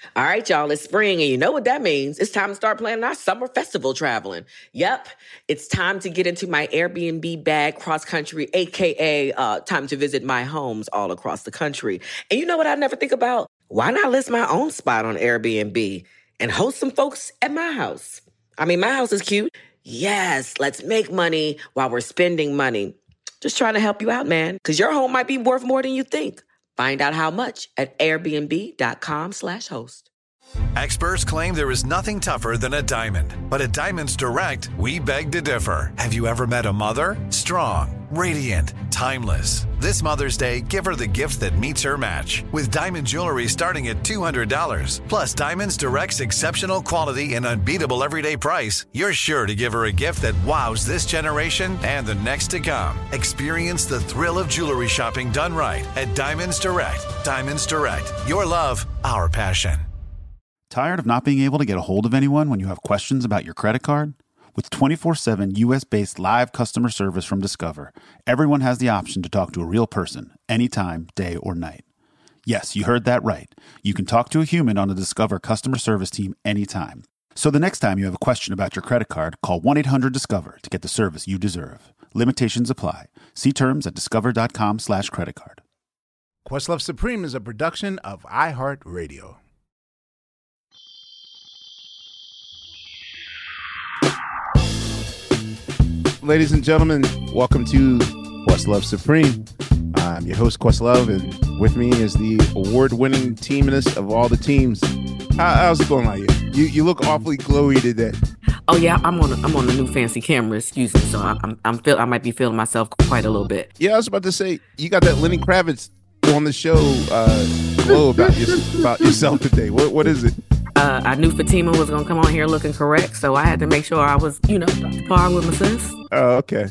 All right, y'all, it's spring, and you know what that means. It's time to start planning our summer festival traveling. Yep, it's time to get into my Airbnb bag cross country, aka time to visit my homes all across the country. And you know what I never think about? Why not list my own spot on Airbnb and host some folks at my house? I mean, my house is cute. Yes, let's make money while we're spending money. Just trying to help you out, man, because your home might be worth more than you think. Find out how much at airbnb.com/host. Experts claim there is nothing tougher than a diamond. But at Diamonds Direct, we beg to differ. Have you ever met a mother? Strong, radiant, timeless. This Mother's Day, give her the gift that meets her match. With diamond jewelry starting at $200. Plus Diamonds Direct's exceptional quality and unbeatable everyday price, you're sure to give her a gift that wows this generation and the next to come. Experience the thrill of jewelry shopping done right at Diamonds Direct. Diamonds Direct. Your love, our passion. Tired of not being able to get a hold of anyone when you have questions about your credit card? With 24/7 U.S.-based live customer service from Discover, everyone has the option to talk to a real person anytime, day or night. Yes, you heard that right. You can talk to a human on the Discover customer service team anytime. So the next time you have a question about your credit card, call 1-800-DISCOVER to get the service you deserve. Limitations apply. See terms at discover.com/creditcard. Questlove Supreme is a production of iHeartRadio. Ladies and gentlemen, welcome to Questlove Supreme. I'm your host, Questlove, and with me is the award-winning teamist of all the teams. How's it going, like you look awfully glowy today. Oh yeah, I'm on a new fancy camera. Excuse me, so I might be feeling myself quite a little bit. Yeah, I was about to say you got that Lenny Kravitz on the show glow about yourself today. What is it? I knew Fatima was gonna come on here looking correct, so I had to make sure I was, par with my sis. Oh, okay.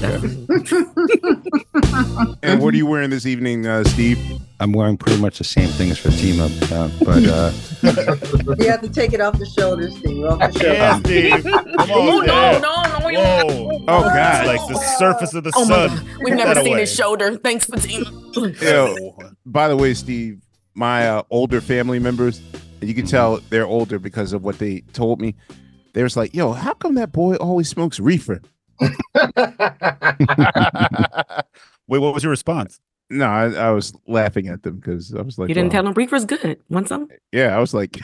And what are you wearing this evening, Steve? I'm wearing pretty much the same thing as Fatima, but you have to take it off the shoulders, Steve. Off the shoulders. Yeah, Steve. Come on, no. Whoa. Oh, God. Like the surface of the sun. My God. We've never seen his shoulder. Thanks, Fatima. By the way, Steve, my older family members, you can tell they're older because of what they told me. They was like, yo, how come that boy always smokes reefer? Wait, what was your response? No, I was laughing at them because I was like, you didn't tell them reefer's good. Want some? Yeah, I was like,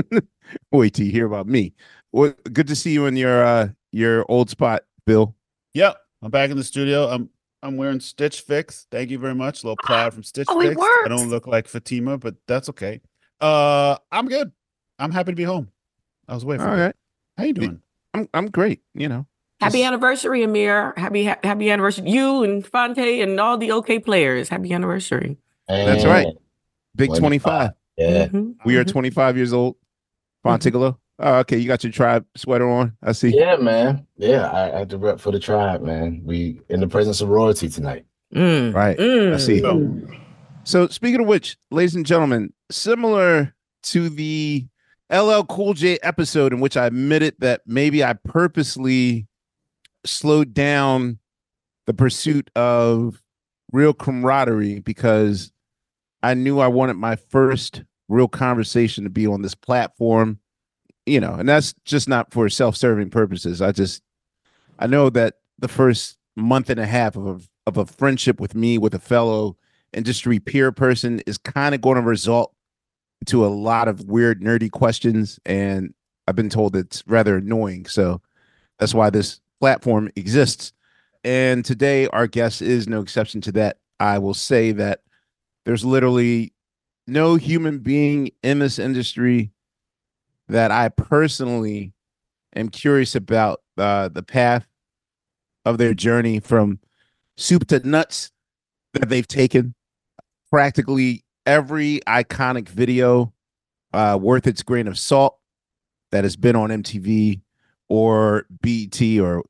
wait till you hear about me. Well, good to see you in your old spot, Bill. Yep, I'm back in the studio. I'm wearing Stitch Fix. Thank you very much. A little plaid from Stitch Fix. It works. I don't look like Fatima, but that's okay. I'm good. I'm happy to be home. I was waiting for you. All right. How you doing? I'm great, Happy anniversary, Amir. Happy anniversary. You and Fonte and all the OK players. Happy anniversary. That's right. Big 25. Yeah. Mm-hmm. We are 25 years old. Fontigolo. Oh, okay. You got your tribe sweater on. I see. Yeah, man. Yeah, I had to rep for the tribe, man. We in the presence of royalty tonight. Right. I see. So speaking of which, ladies and gentlemen, similar to the LL Cool J episode in which I admitted that maybe I purposely slowed down the pursuit of real camaraderie because I knew I wanted my first real conversation to be on this platform, and that's just not for self-serving purposes. I know that the first month and a half of a friendship with me, with a fellow industry peer person, is kind of going to result to a lot of weird, nerdy questions. And I've been told it's rather annoying. So that's why this platform exists. And today our guest is no exception to that. I will say that there's literally no human being in this industry that I personally am curious about the path of their journey from soup to nuts that they've taken. Practically every iconic video worth its grain of salt that has been on MTV or BET or,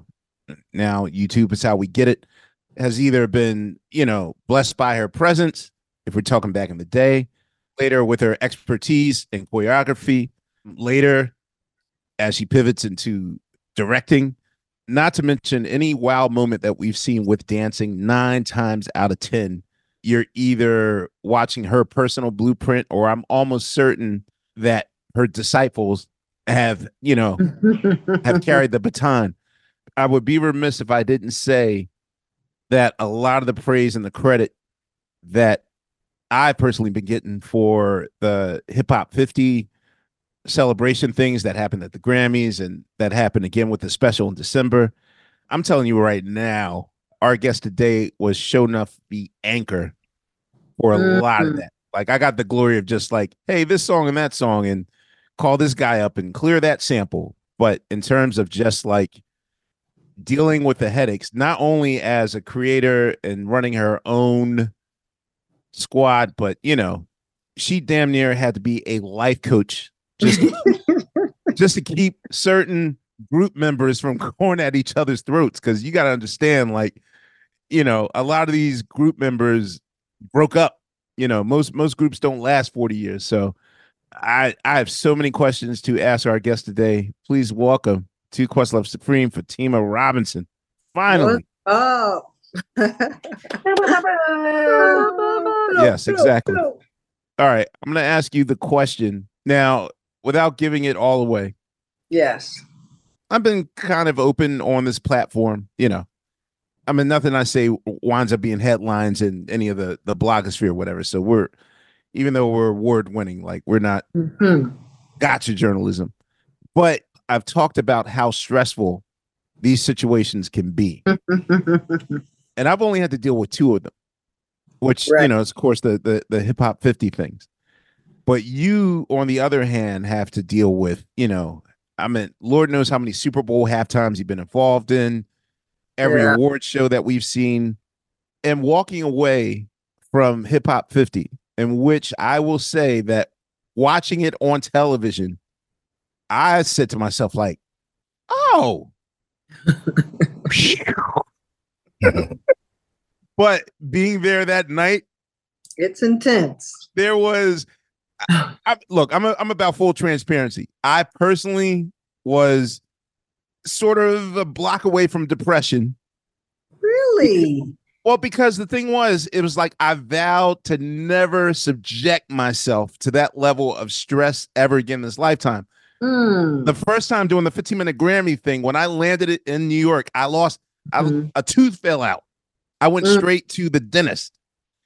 now YouTube is how we get it, has either been, blessed by her presence, if we're talking back in the day, later with her expertise in choreography, later as she pivots into directing, not to mention any wow moment that we've seen with dancing. 9 times out of 10, you're either watching her personal blueprint or I'm almost certain that her disciples have, have carried the baton. I would be remiss if I didn't say that a lot of the praise and the credit that I personally been getting for the Hip Hop 50 celebration things that happened at the Grammys and that happened again with the special in December. I'm telling you right now, our guest today was sure enough the anchor for a lot of that. Like, I got the glory of just like, hey, this song and that song, and call this guy up and clear that sample. But in terms of just like dealing with the headaches, not only as a creator and running her own squad, but she damn near had to be a life coach just to keep certain group members from going at each other's throats. Because you got to understand, like, a lot of these group members broke up. Most groups don't last 40 years. So I have so many questions to ask our guest today. Please welcome to Questlove Supreme, Fatima Robinson. Finally. Oh. Yes, exactly. All right. I'm going to ask you the question now without giving it all away. Yes. I've been kind of open on this platform, I mean, nothing I say winds up being headlines in any of the blogosphere or whatever. So even though we're award winning, like, we're not gotcha journalism, but I've talked about how stressful these situations can be. And I've only had to deal with two of them, which, right. Is of course the Hip Hop 50 things. But you, on the other hand, have to deal with, I mean, Lord knows how many Super Bowl halftimes you've been involved in, every award show that we've seen, and walking away from Hip Hop 50, in which I will say that watching it on television, I said to myself, like, oh. But being there that night, it's intense. There was, look, I'm about full transparency. I personally was sort of a block away from depression. Really? Well, because the thing was, it was like I vowed to never subject myself to that level of stress ever again in this lifetime. The first time doing the 15-minute Grammy thing, when I landed it in New York, I lost, a tooth fell out. I went straight to the dentist.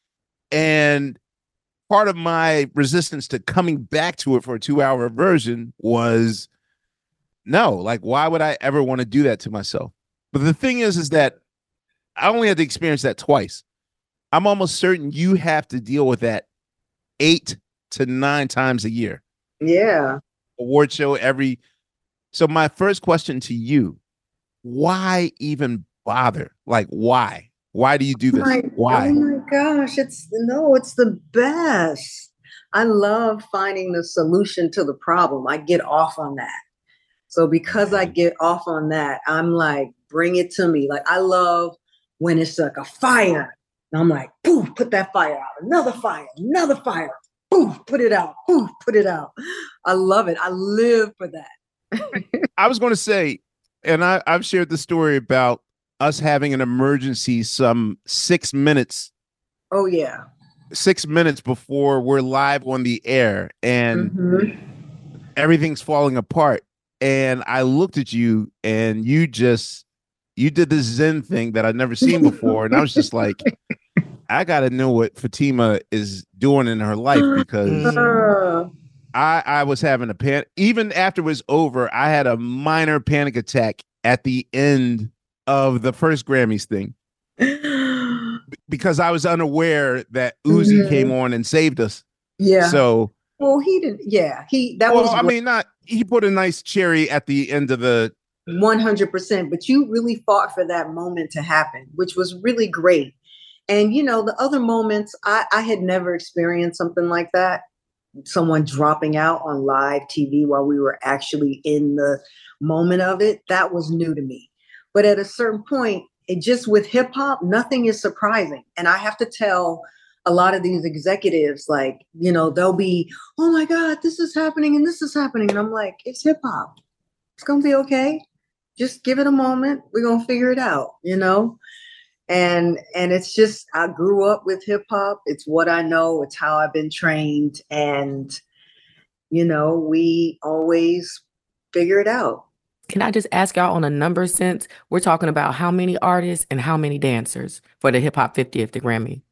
And part of my resistance to coming back to it for a 2-hour version was, no, like, why would I ever want to do that to myself? But the thing is that I only had to experience that twice. I'm almost certain you have to deal with that 8 to 9 times a year. Yeah. Award show So my first question to you, why even bother? Like, why? Why do you do this? Why? Oh my gosh, it's the best. I love finding the solution to the problem. I get off on that. So because I get off on that, I'm like, bring it to me. Like, I love when it's like a fire. And I'm like, poof, put that fire out. Another fire. Poof, put it out. Poof, put it out. I love it. I live for that. I was going to say, and I've shared the story about us having an emergency some 6 minutes. Oh, yeah. 6 minutes before we're live on the air and everything's falling apart. And I looked at you and you did this Zen thing that I'd never seen before. And I was just like, I got to know what Fatima is doing in her life, because I was having a panic. Even after it was over, I had a minor panic attack at the end of the first Grammys thing because I was unaware that Uzi came on and saved us. Yeah. So, well, he didn't. Yeah. He put a nice cherry at the end of the 100%. But you really fought for that moment to happen, which was really great. And, the other moments, I had never experienced something like that. Someone dropping out on live TV while we were actually in the moment of it. That was new to me. But at a certain point, it just with hip hop, nothing is surprising. And I have to tell a lot of these executives, like, they'll be, oh my God, this is happening and this is happening. And I'm like, it's hip hop. It's going to be okay. Just give it a moment. We're going to figure it out, And it's just, I grew up with hip hop. It's what I know. It's how I've been trained. And we always figure it out. Can I just ask y'all on a number sense? We're talking about how many artists and how many dancers for the Hip Hop 50th, the Grammy.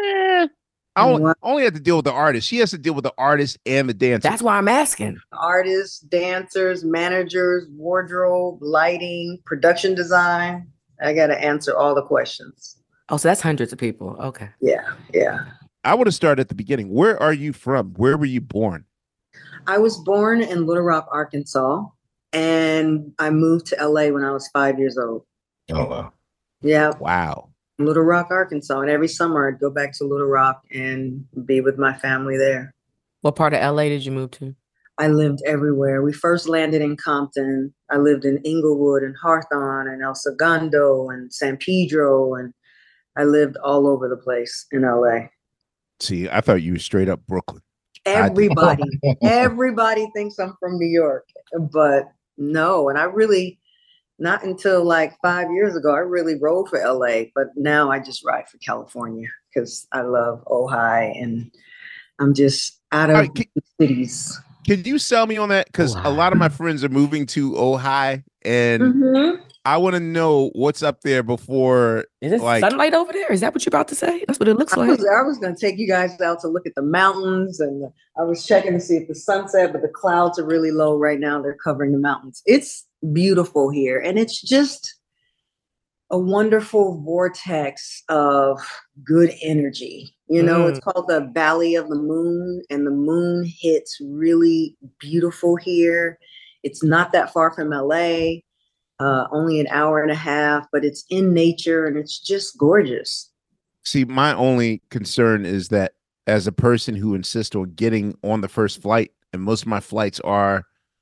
I only have to deal with the artist. She has to deal with the artist and the dancer. That's why I'm asking. Artists, dancers, managers, wardrobe, lighting, production design. I got to answer all the questions. Oh, so that's hundreds of people. Okay. Yeah. I would have started at the beginning. Where are you from? Where were you born? I was born in Little Rock, Arkansas, and I moved to LA when I was 5 years old. Oh, wow. Yeah. Wow. Little Rock, Arkansas. And every summer I'd go back to Little Rock and be with my family there. What part of LA did you move to? I lived everywhere. We first landed in Compton. I lived in Inglewood and Hawthorne and El Segundo and San Pedro. And I lived all over the place in LA. See, I thought you were straight up Brooklyn. Everybody thinks I'm from New York, but no. And I really, not until like 5 years ago, I really rode for LA, but now I just ride for California because I love Ojai and I'm just out of the cities. Could you sell me on that? Because a lot of my friends are moving to Ojai and I want to know what's up there before. Is it sunlight over there? Is that what you're about to say? That's what it looks like. I was going to take you guys out to look at the mountains, and I was checking to see if the sunset, but the clouds are really low right now. They're covering the mountains. It's beautiful here, and it's just a wonderful vortex of good energy. It's called the Valley of the Moon, and the moon hits really beautiful here. It's not that far from LA. Only an hour and a half, but it's in nature and it's just gorgeous. See, my only concern is that as a person who insists on getting on the first flight, and most of my flights are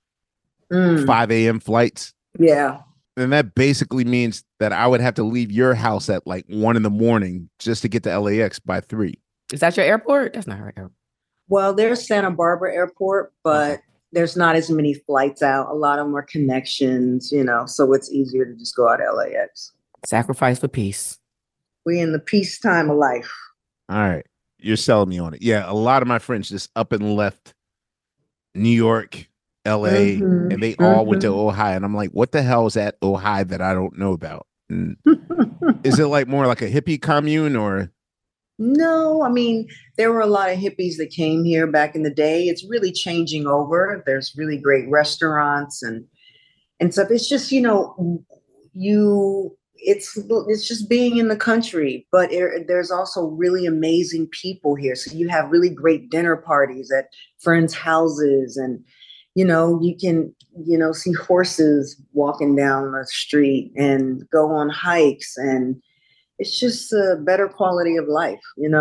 5 a.m. flights. Yeah. And that basically means that I would have to leave your house at like 1 a.m. just to get to LAX by 3. Is that your airport? That's not her airport. Well, there's Santa Barbara Airport, but there's not as many flights out. A lot of them are connections, so it's easier to just go out to LAX. Sacrifice for peace. We in the peace time of life. All right. You're selling me on it. Yeah. A lot of my friends just up and left New York, LA, and they all went to Ojai. And I'm like, what the hell is at Ojai that I don't know about? And is it like more like a hippie commune or? No, I mean, there were a lot of hippies that came here back in the day. It's really changing over. There's really great restaurants and stuff. It's just, it's just being in the country, but there's also really amazing people here. So you have really great dinner parties at friends' houses and, you can, see horses walking down the street and go on hikes, and it's just a better quality of life,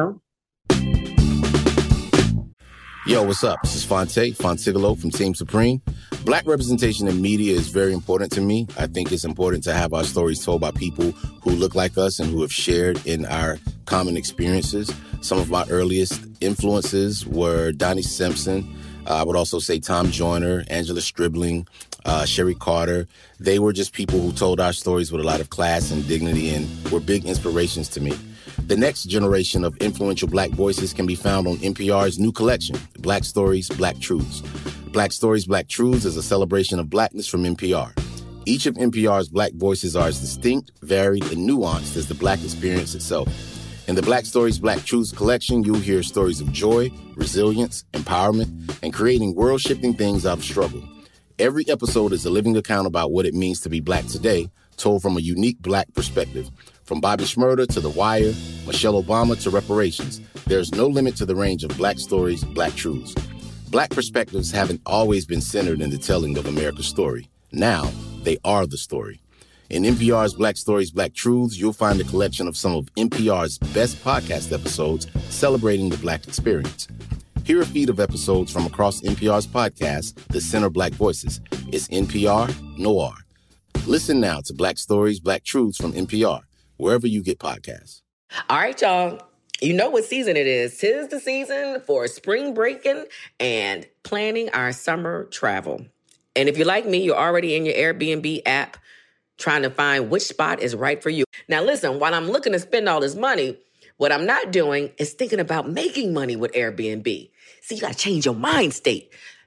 Yo, what's up? This is Fontigolo from Team Supreme. Black representation in media is very important to me. I think it's important to have our stories told by people who look like us and who have shared in our common experiences. Some of my earliest influences were Donnie Simpson. I would also say Tom Joyner, Angela Stribling, Sherry Carter. They were just people who told our stories with a lot of class and dignity and were big inspirations to me. The next generation of influential Black voices can be found on NPR's new collection, Black Stories, Black Truths. Black Stories, Black Truths is a celebration of Blackness from NPR. Each of NPR's Black voices are as distinct, varied, and nuanced as the Black experience itself. In the Black Stories, Black Truths collection, you'll hear stories of joy, resilience, empowerment, and creating world-shifting things out of struggle. Every episode is a living account about what it means to be Black today, told from a unique Black perspective. From Bobby Shmurda to The Wire, Michelle Obama to reparations, there's no limit to the range of Black stories, Black truths. Black perspectives haven't always been centered in the telling of America's story. Now, they are the story. In NPR's Black Stories, Black Truths, you'll find a collection of some of NPR's best podcast episodes celebrating the Black experience. Hear a feed of episodes from across NPR's podcast, The Center Black Voices. It's NPR Noir. Listen now to Black Stories, Black Truths from NPR, wherever you get podcasts. All right, y'all. You know what season it is. 'Tis the season for spring breaking and planning our summer travel. And if you're like me, you're already in your Airbnb app trying to find which spot is right for you. Now, listen, while I'm looking to spend all this money, what I'm not doing is thinking about making money with Airbnb. See, you got to change your mind state.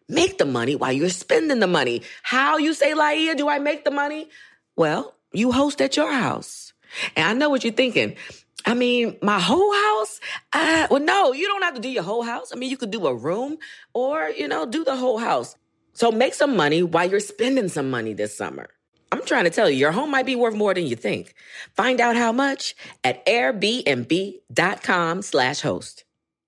Make the money while you're spending the money. How, you say, Laia, do I make the money? Well, you host at your house. And I know what you're thinking. I mean, my whole house? Well, no, you don't have to do your whole house. I mean, you could do a room or, do the whole house. So make some money while you're spending some money this summer. I'm trying to tell you, your home might be worth more than you think. Find out how much at airbnb.com/host.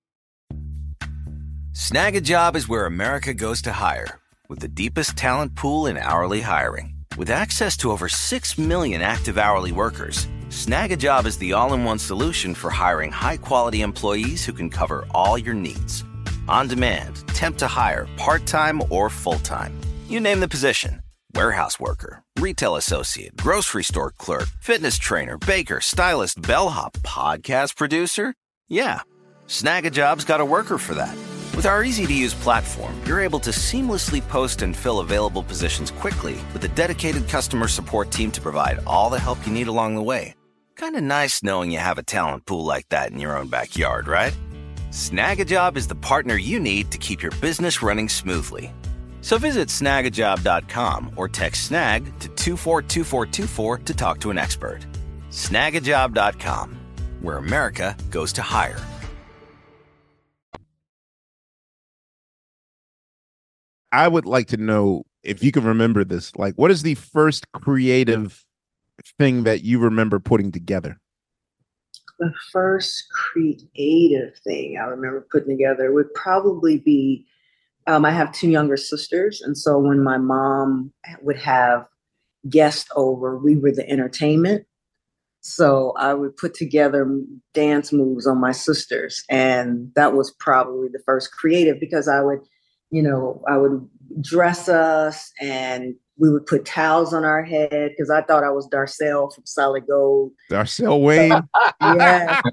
Snag a Job is where America goes to hire, with the deepest talent pool in hourly hiring. With access to over 6 million active hourly workers, Snag a Job is the all-in-one solution for hiring high-quality employees who can cover all your needs. On demand, temp to hire, part-time or full-time. You name the position. Warehouse worker, retail associate, grocery store clerk, fitness trainer, baker, stylist, bellhop, podcast producer. Yeah, Snag a Job's got a worker for that. With our easy-to-use platform, you're able to seamlessly post and fill available positions quickly with a dedicated customer support team to provide all the help you need along the way. Kind of nice knowing you have a talent pool like that in your own backyard, right? Snag a Job is the partner you need to keep your business running smoothly. So visit snagajob.com or text snag to 242424 to talk to an expert. Snagajob.com, where America goes to hire. I would like to know if you can remember this. Like, what is the first creative thing that you remember putting together? The first creative thing I remember putting together would probably be, I have 2 younger sisters. And so when my mom would have guests over, we were the entertainment. So I would put together dance moves on my sisters. And that was probably the first creative, because I would dress us and we would put towels on our head, because I thought I was Darcel from Solid Gold. Darcel Wayne. Yeah.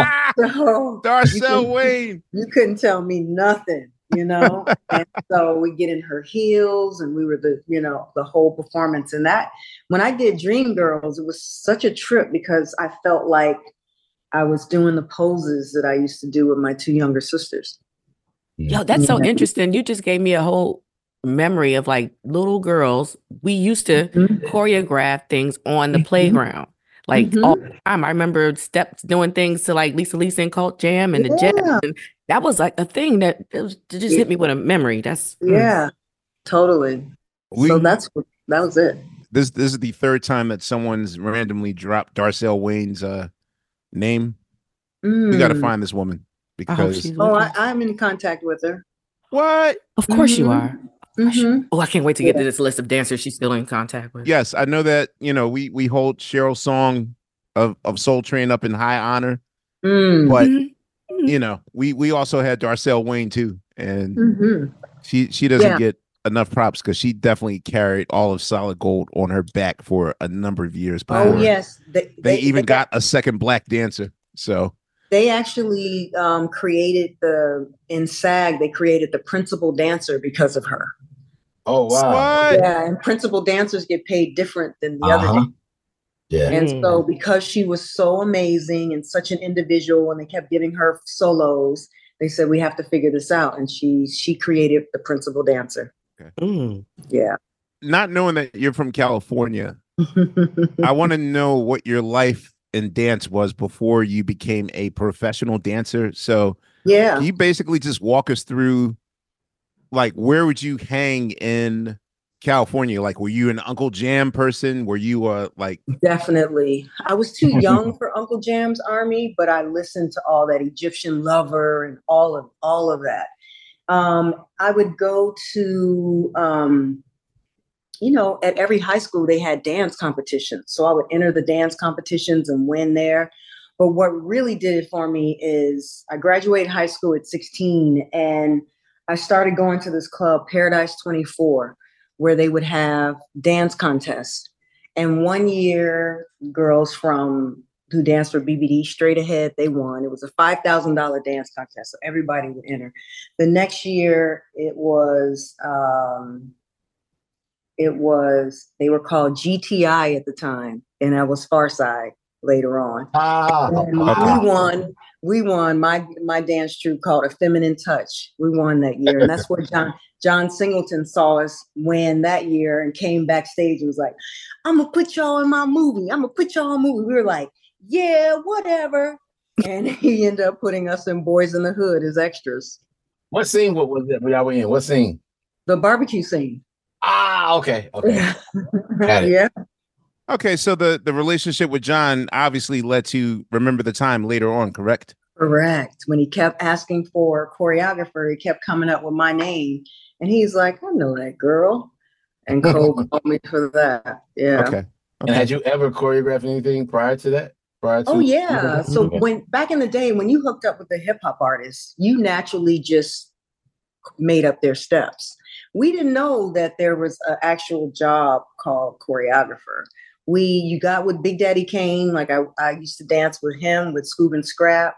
So Darcel Wayne. You couldn't tell me nothing, And so we get in her heels and we were the whole performance. And that, when I did Dreamgirls, it was such a trip because I felt like I was doing the poses that I used to do with my 2 younger sisters. Yo, that's so interesting. You just gave me a whole memory of like little girls. We used to choreograph things on the playground, like all the time. I remember steps doing things to like Lisa and Cult Jam and the Jets. And that was like a thing that it just hit me with a memory. That's totally. So that was it. This is the 3rd time that someone's randomly dropped Darcel Wayne's name. We got to find this woman. Because I'm in contact with her. What? Of course you are. Oh, I can't wait to get to this list of dancers she's still in contact with. Yes, I know that. We hold Cheryl Song of Soul Train up in high honor, but we also had Darcel Wayne too, and she doesn't get enough props because she definitely carried all of Solid Gold on her back for a number of years. Yes, they even got a second black dancer. So. They actually created in SAG, they created the principal dancer because of her. Oh, wow. What? Yeah, and principal dancers get paid different than the other dancers. Yeah. And so because she was so amazing and such an individual, and they kept giving her solos, they said, we have to figure this out. And she created the principal dancer. Okay. Yeah. Not knowing that you're from California, I want to know what your life in dance was before you became a professional dancer. So can you basically just walk us through, like, where would you hang in California? Like, were you an Uncle Jam person? Were you like? Definitely. I was too young for Uncle Jam's Army, but I listened to all that Egyptian Lover and all of that. I would go to at every high school, they had dance competitions. So I would enter the dance competitions and win there. But what really did it for me is I graduated high school at 16 and I started going to this club, Paradise 24, where they would have dance contests. And one year, girls who danced for BBD Straight Ahead, they won. It was a $5,000 dance contest. So everybody would enter. The next year, they were called GTI at the time, and I was Farside later on. And we We won. My dance troupe called A Feminine Touch. We won that year, and that's where John Singleton saw us win that year and came backstage and was like, "I'm gonna put y'all in my movie. I'm gonna put y'all in a movie." We were like, "Yeah, whatever." And he ended up putting us in Boys in the Hood as extras. What scene? What was it? Y'all were in? What scene? The barbecue scene. Ah, okay. Got it. Yeah. Okay, so the relationship with John obviously led to Remember the Time later on, correct? Correct. When he kept asking for a choreographer, he kept coming up with my name. And he's like, "I know that girl." And Cole called me for that. Yeah. Okay. And had you ever choreographed anything prior to that? Oh, yeah. So when back in the day, when you hooked up with the hip hop artists, you naturally just made up their steps. We didn't know that there was an actual job called choreographer. You got with Big Daddy Kane, like I used to dance with him, with Scoob and Scrap,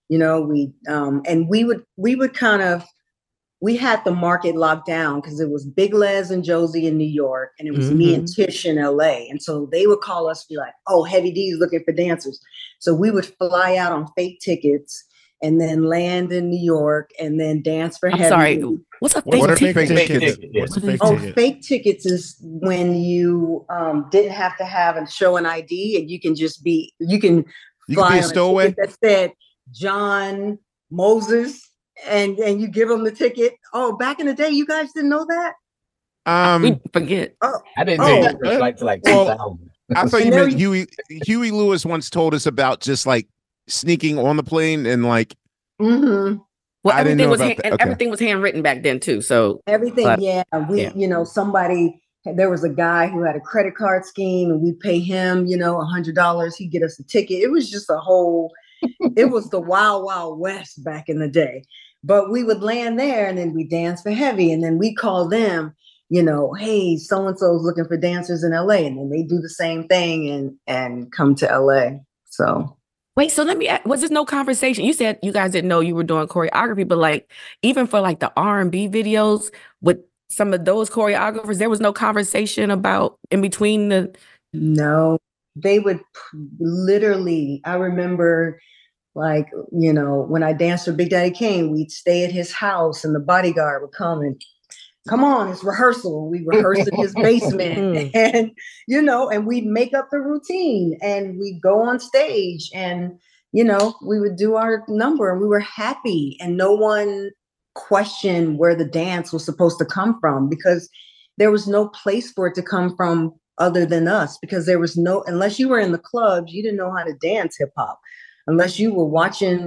and we would kind of, we had the market locked down because it was Big Les and Josie in New York, and it was me and Tish in LA. And so they would call us, be like, "Oh, Heavy D's looking for dancers." So we would fly out on fake tickets and then land in New York and then dance for Heavy. Sorry, what's a fake ticket? Fake tickets is when you didn't have to have and show an ID, and you can just be, you can fly be a stowaway that said John Moses, and you give them the ticket. Oh, back in the day, you guys didn't know that? We forget. I didn't know that was like 2000. I thought you meant Huey Lewis once told us about just like sneaking on the plane and like. Mm-hmm. Well, everything was everything was handwritten back then too. So everything, somebody. There was a guy who had a credit card scheme, and we'd pay him, $100. He'd get us a ticket. It was just it was the wild, wild west back in the day. But we would land there, and then we dance for Heavy, and then we call them, "Hey, so and so is looking for dancers in LA," and then they do the same thing and come to LA. So. Wait, so let me ask, was there no conversation? You said you guys didn't know you were doing choreography, but like even for like the R&B videos with some of those choreographers, there was no conversation about in between the. No, they would literally, I remember like, when I danced with Big Daddy Kane, we'd stay at his house and the bodyguard would come and, "Come on, it's rehearsal." We rehearsed in his basement and, and we'd make up the routine and we'd go on stage and, we would do our number and we were happy, and no one questioned where the dance was supposed to come from, because there was no place for it to come from other than us, because there was unless you were in the clubs, you didn't know how to dance hip hop. Unless you were watching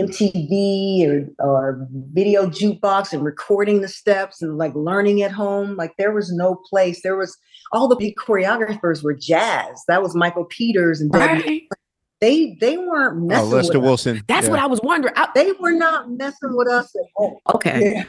MTV or video jukebox and recording the steps and like learning at home, like there was no place. There was all the big choreographers were jazz. That was Michael Peters and right. They weren't messing with Lester us. Wilson. That's what I was wondering. They were not messing with us at all. Okay.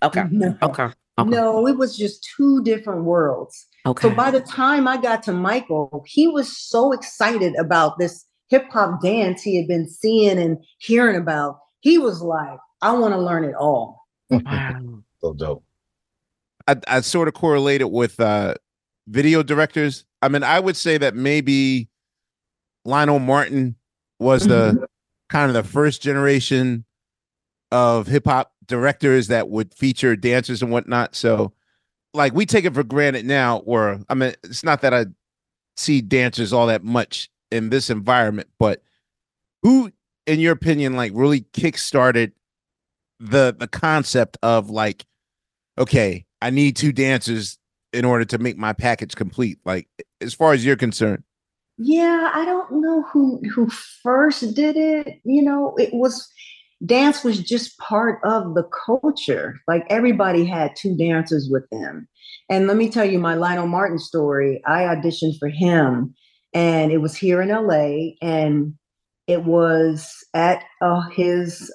No, it was just two different worlds. Okay. So by the time I got to Michael, he was so excited about this hip hop dance he had been seeing and hearing about. He was like, "I want to learn it all." Wow. So dope. I sort of correlated with video directors. I mean, I would say that maybe Lionel Martin was the kind of the first generation of hip hop directors that would feature dancers and whatnot. So like we take it for granted now, or I mean, it's not that I see dancers all that much in this environment, but who, in your opinion, like really kickstarted the concept of like, okay, I need two dancers in order to make my package complete, like as far as you're concerned? Yeah, I don't know who first did it. Dance was just part of the culture. Like everybody had two dancers with them. And let me tell you my Lionel Martin story. I auditioned for him, and it was here in LA, and it was at his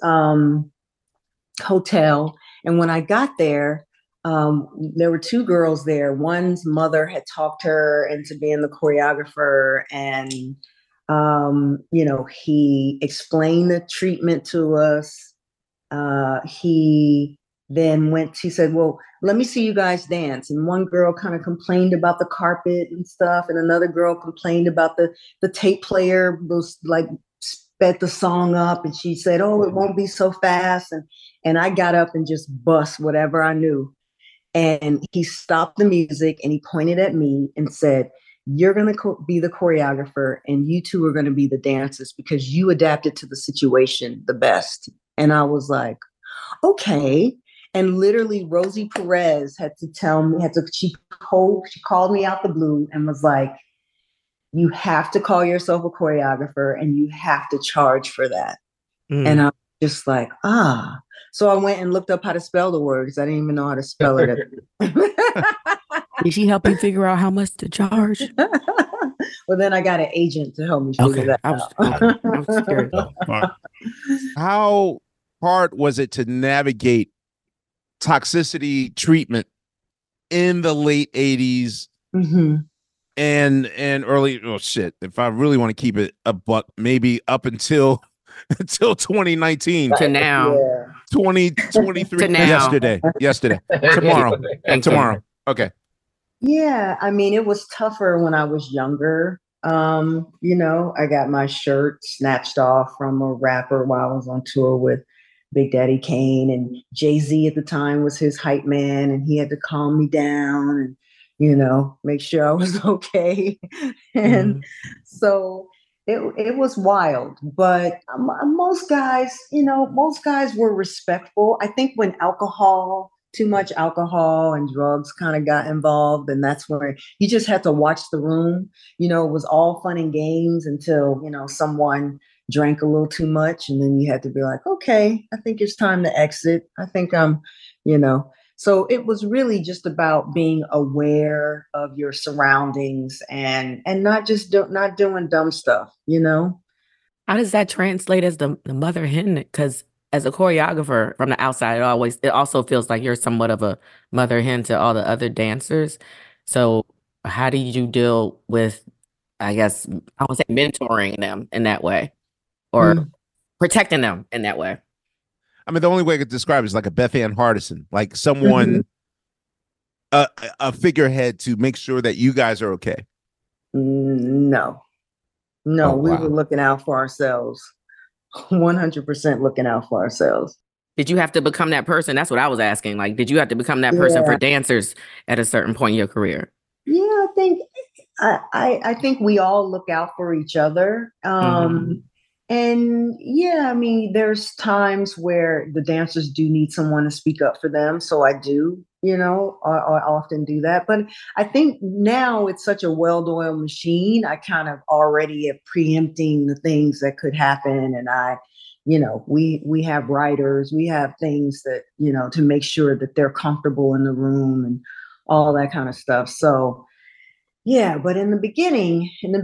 hotel. And when I got there were two girls there. One's mother had talked her into being the choreographer, and he explained the treatment to us. He said, "Well, let me see you guys dance." And one girl kind of complained about the carpet and stuff, and another girl complained about the tape player was like sped the song up, and she said, "Oh, it won't be so fast." And I got up and just bust whatever I knew. And he stopped the music and he pointed at me and said, "You're going to be the choreographer and you two are going to be the dancers because you adapted to the situation the best." And I was like, okay. And literally Rosie Perez had to tell me, she called me out the blue and was like, "You have to call yourself a choreographer and you have to charge for that." And I was just like, So I went and looked up how to spell the word because I didn't even know how to spell it. Did she help you figure out how much to charge? Well, then I got an agent to help me figure that out. I was scared. How hard was it to navigate toxicity treatment in the late 80s and early, if I really want to keep it a buck, maybe up until 2019 to now, 2023 to now. yesterday, tomorrow. Okay. Yeah, I mean, it was tougher when I was younger. I got my shirt snatched off from a rapper while I was on tour with Big Daddy Kane, and Jay-Z at the time was his hype man, and he had to calm me down and, make sure I was okay. And so it was wild, but most guys were respectful. I think when too much alcohol and drugs kind of got involved, and that's where you just had to watch the room. It was all fun and games until, someone drank a little too much, and then you had to be like, okay, I think it's time to exit. I think so it was really just about being aware of your surroundings and not just not doing dumb stuff, How does that translate as the mother hen? Because as a choreographer from the outside, it also feels like you're somewhat of a mother hen to all the other dancers. So how do you deal with, I guess, I would say mentoring them in that way or protecting them in that way? I mean, the only way I could describe it is like a Beth Ann Hardison, like someone, a figurehead to make sure that you guys are okay. No, we were looking out for ourselves. 100% looking out for ourselves. Did you have to become that person? That's what I was asking. Like, did you have to become that person for dancers at a certain point in your career? Yeah, I think I think we all look out for each other. And yeah, I mean, there's times where the dancers do need someone to speak up for them. So I do, I often do that. But I think now it's such a well-oiled machine. I kind of already am preempting the things that could happen. And we have writers, we have things that, to make sure that they're comfortable in the room and all that kind of stuff. So yeah, but in the beginning of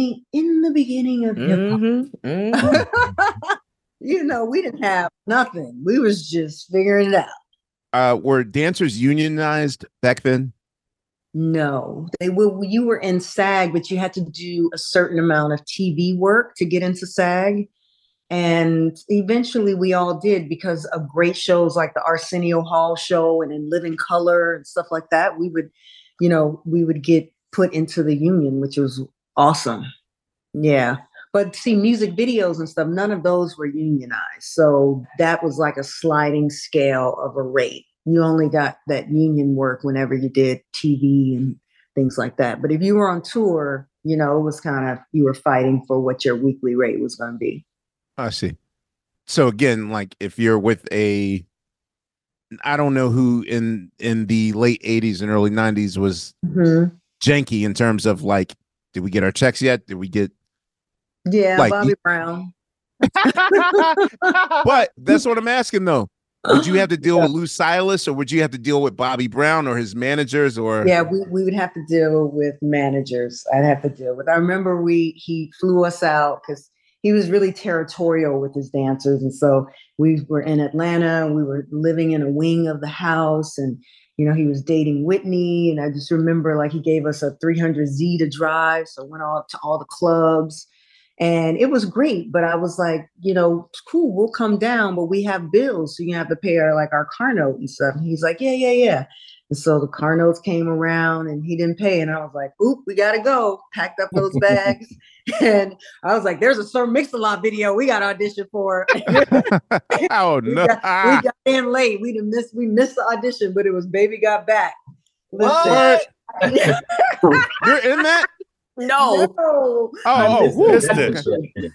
hip hop, we didn't have nothing. We was just figuring it out. Were dancers unionized back then? No, you were in SAG, but you had to do a certain amount of TV work to get into SAG. And eventually we all did because of great shows like the Arsenio Hall show and In Living Color and stuff like that. We would get put into the union, which was awesome. Yeah. But see, music videos and stuff, none of those were unionized. So that was like a sliding scale of a rate. You only got that union work whenever you did TV and things like that. But if you were on tour, it was kind of, you were fighting for what your weekly rate was going to be. I see. So again, like if you're with I don't know who in the late 80s and early 90s was janky in terms of like, did we get our checks yet? Did we get Bobby Brown? But that's what I'm asking though. Would you have to deal with Lou Silas, or would you have to deal with Bobby Brown or his managers? Or we would have to deal with managers. I'd have to deal with. I remember he flew us out because he was really territorial with his dancers, and so we were in Atlanta. We were living in a wing of the house, and he was dating Whitney, and I just remember like he gave us a 300Z to drive, so went all to all the clubs. And it was great, but I was like, cool, we'll come down, but we have bills, so you have to pay our car note and stuff. And he's like, yeah. And so the car notes came around and he didn't pay. And I was like, oop, we got to go. Packed up those bags. And I was like, there's a Sir Mix-a-Lot video we got to audition for. Oh, no. we got in late. We missed the audition, but it was Baby Got Back. What? You're in that? No. Missed it.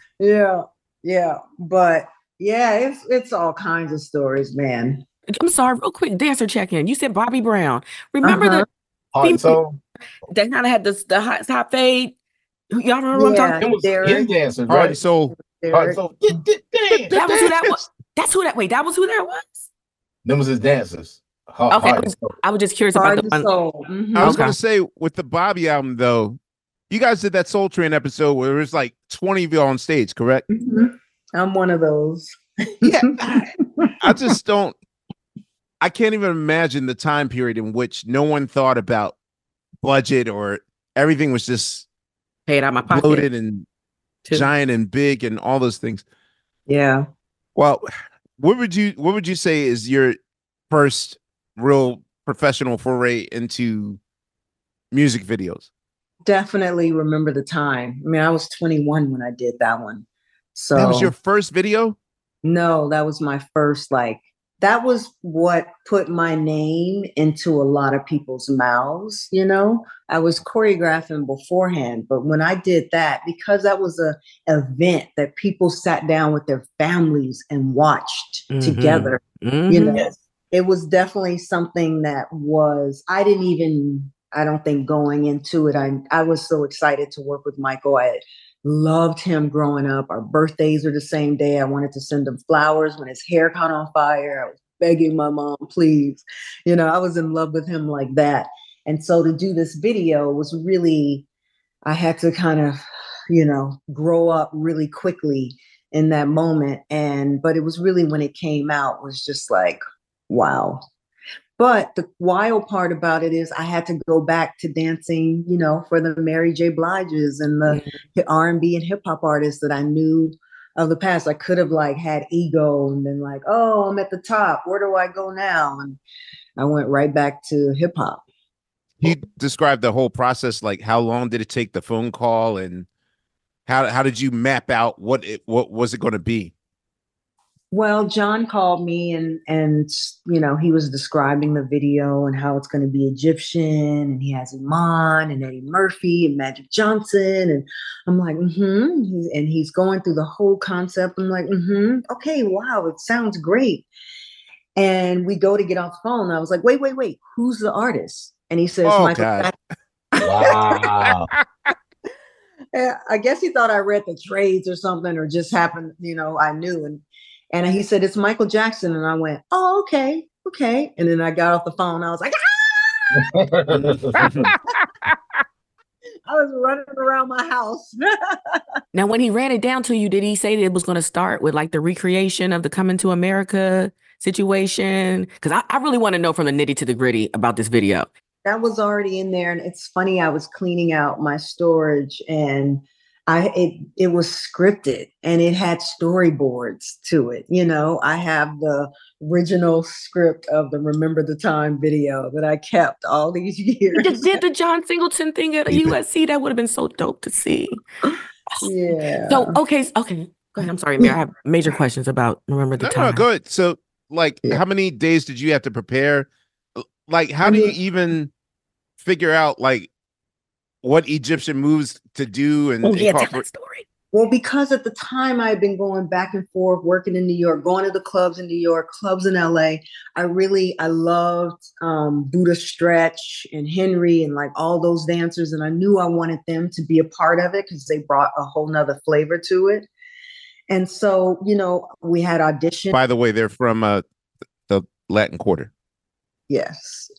Yeah. But yeah, it's all kinds of stories, man. I'm sorry, real quick dancer check-in. You said Bobby Brown. Remember the Heart and Soul? that kind of had the hot fade? Y'all remember what I'm talking It was Derek. his dancers, Heart right? and Soul. Heart and Soul. That was who that was. That's who that. Wait, that was who that was. Them was his dancers. Okay, I was just curious Heart about the and one. Soul. Mhm. I was Okay. going to say, with the Bobby album, though, you guys did that Soul Train episode where it was like 20 of you on stage, correct? Mhm. I'm one of those. Yeah. I just don't. I can't even imagine the time period in which no one thought about budget or everything was just Paid out my pocket. bloated and too. giant and big and all those things. Yeah. Well, what would you say is your first real professional foray into music videos? Definitely remember the time. I mean, I was 21 when I did that one. So That was your first video? No, that was my first, that was what put my name into a lot of people's mouths, you know? I was choreographing beforehand, but when I did that, because that was a event that people sat down with their families and watched together, you know, it was definitely something that I don't think going into it, I was so excited to work with Michael. I loved him growing up. Our birthdays were the same day. I wanted to send him flowers when his hair caught on fire. I was begging my mom, please. You know, I was in love with him like that. And so to do this video was really, I had to kind of, grow up really quickly in that moment. But it was really when it came out was just like, wow. But the wild part about it is I had to go back to dancing, for the Mary J. Bliges and the R&B and hip hop artists that I knew of the past. I could have had ego and been like, oh, I'm at the top. Where do I go now? And I went right back to hip hop. You described the whole process. Like, how long did it take the phone call, and how did you map out what was it going to be? Well, John called me and he was describing the video and how it's going to be Egyptian, and he has Iman and Eddie Murphy and Magic Johnson. And I'm like, and he's going through the whole concept. I'm like, okay, wow, it sounds great. And we go to get off the phone. And I was like, wait, who's the artist? And he says, Michael Jackson. Wow. I guess he thought I read the trades or something, or just happened, I knew. And he said, it's Michael Jackson. And I went, oh, okay. And then I got off the phone. I was like, I was running around my house. Now, when he ran it down to you, did he say that it was going to start with the recreation of the Coming to America situation? Because I really want to know from the nitty to the gritty about this video. That was already in there. And it's funny, I was cleaning out my storage and it was scripted and it had storyboards to it. I have the original script of the Remember the Time video that I kept all these years. Did the John Singleton thing at USC? That would have been so dope to see. Yeah. So, okay. Go ahead. I'm sorry, Mayor. I have major questions about Remember the Time. No, go ahead. So, how many days did you have to prepare? How do you even figure out, what Egyptian moves to do and tell that story. Well, because at the time I had been going back and forth, working in New York, going to the clubs in New York, clubs in LA. I loved Buddha Stretch and Henry and all those dancers. And I knew I wanted them to be a part of it because they brought a whole nother flavor to it. And so, we had auditions. By the way, they're from the Latin Quarter. Yes.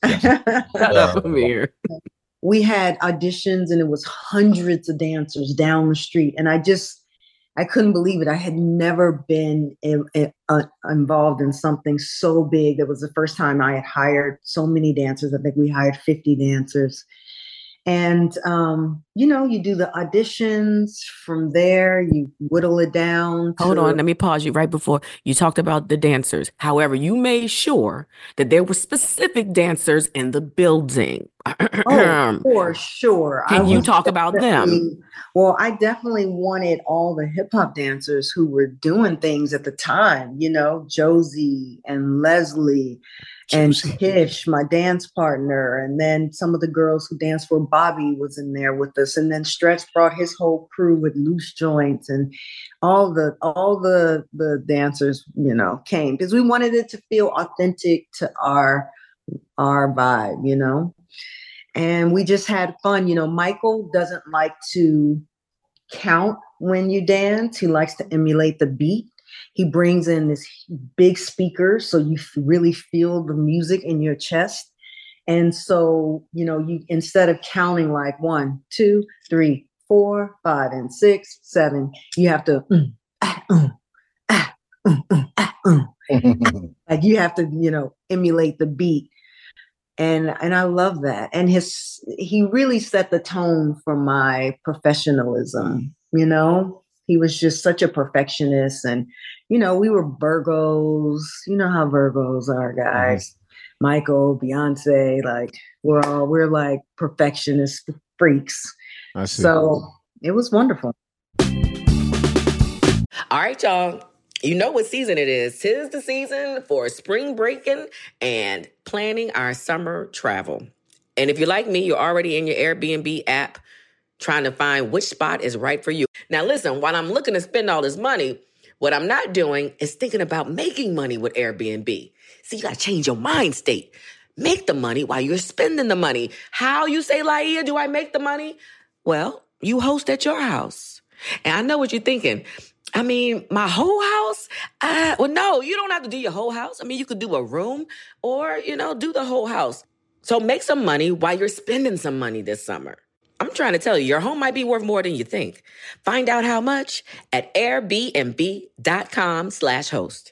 We had auditions and it was hundreds of dancers down the street. And I couldn't believe it. I had never been involved in something so big. It was the first time I had hired so many dancers. I think we hired 50 dancers. And, you do the auditions. From there, you whittle it down. Hold on, let me pause you right before you talked about the dancers. However, you made sure that there were specific dancers in the building. Oh, for sure. Can you talk about them? Well, I definitely wanted all the hip hop dancers who were doing things at the time, Josie and Leslie and Tish, my dance partner. And then some of the girls who danced for Bobby was in there with us. And then Stretch brought his whole crew with Loose Joints, and all the dancers, came because we wanted it to feel authentic to our vibe, And we just had fun. Michael doesn't like to count when you dance. He likes to emulate the beat. He brings in this big speaker so you really feel the music in your chest. And so, you instead of counting like 1, 2, 3, 4, 5, and 6, 7, you have to like you have to, emulate the beat. And I love that. And he really set the tone for my professionalism, He was just such a perfectionist. And, we were Virgos. You know how Virgos are, guys. Michael, Beyonce, like we're like perfectionist freaks. I see. So it was wonderful. All right, y'all. You know what season it is. 'Tis the season for spring breaking and planning our summer travel. And if you're like me, you're already in your Airbnb app trying to find which spot is right for you. Now, listen, while I'm looking to spend all this money, what I'm not doing is thinking about making money with Airbnb. See, you got to change your mind state. Make the money while you're spending the money. How, you say, Laia, do I make the money? Well, you host at your house. And I know what you're thinking. I mean, my whole house? Well, no, you don't have to do your whole house. I mean, you could do a room or, do the whole house. So make some money while you're spending some money this summer. I'm trying to tell you, your home might be worth more than you think. Find out how much at airbnb.com/host.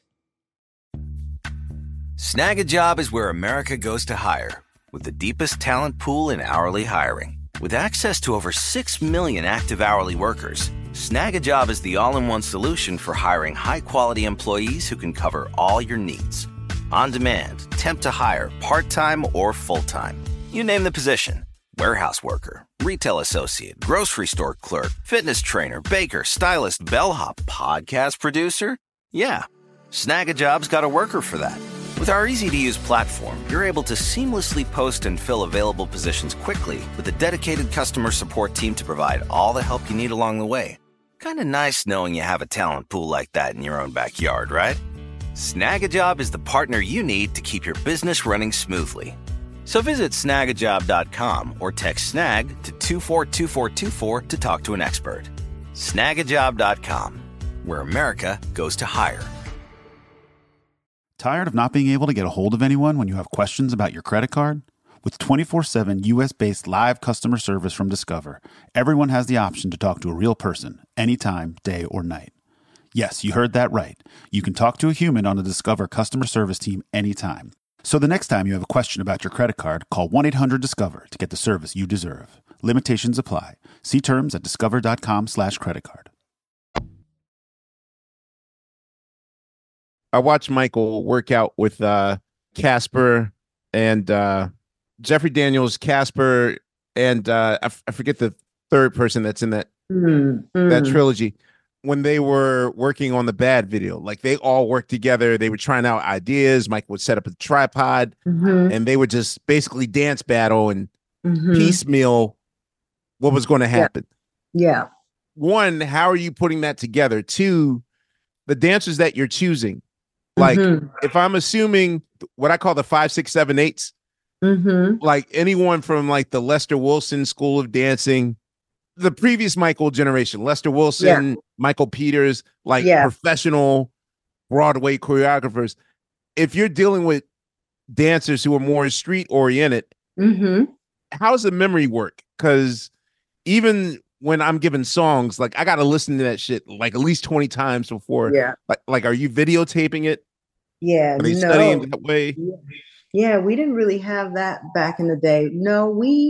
Snag a Job is where America goes to hire, with the deepest talent pool in hourly hiring. With access to over 6 million active hourly workers, Snag a Job is the all-in-one solution for hiring high-quality employees who can cover all your needs. On demand, temp to hire, part-time or full-time. You name the position. Warehouse worker, retail associate, grocery store clerk, fitness trainer, baker, stylist, bellhop, podcast producer. Yeah, Snag a Job's got a worker for that. With our easy-to-use platform, you're able to seamlessly post and fill available positions quickly with a dedicated customer support team to provide all the help you need along the way. Kind of nice knowing you have a talent pool like that in your own backyard, right? Snag a Job is the partner you need to keep your business running smoothly. So visit snagajob.com or text snag to 242424 to talk to an expert. Snagajob.com, where America goes to hire. Tired of not being able to get a hold of anyone when you have questions about your credit card? With 24/7 U.S.-based live customer service from Discover, everyone has the option to talk to a real person anytime, day or night. Yes, you heard that right. You can talk to a human on the Discover customer service team anytime. So the next time you have a question about your credit card, call 1-800-DISCOVER to get the service you deserve. Limitations apply. See terms at discover.com/creditcard. I watched Michael work out with Casper and Jeffrey Daniels, Casper, and I forget the third person that's in that that trilogy. When they were working on the Bad video, like they all worked together. They were trying out ideas. Michael would set up a tripod, and they would just basically dance battle and piecemeal what was going to happen. Yeah. One, how are you putting that together? Two, the dancers that you're choosing. Like, if I'm assuming what I call the 5, 6, 7, 8s, like anyone from like the Lester Wilson School of Dancing, the previous Michael generation, Lester Wilson, Michael Peters, like professional Broadway choreographers. If you're dealing with dancers who are more street oriented, how does the memory work? Because even when I'm given songs, like I got to listen to that shit like at least 20 times before. Like, are you videotaping it? Yeah. Are they studying that way? Yeah, we didn't really have that back in the day. No, we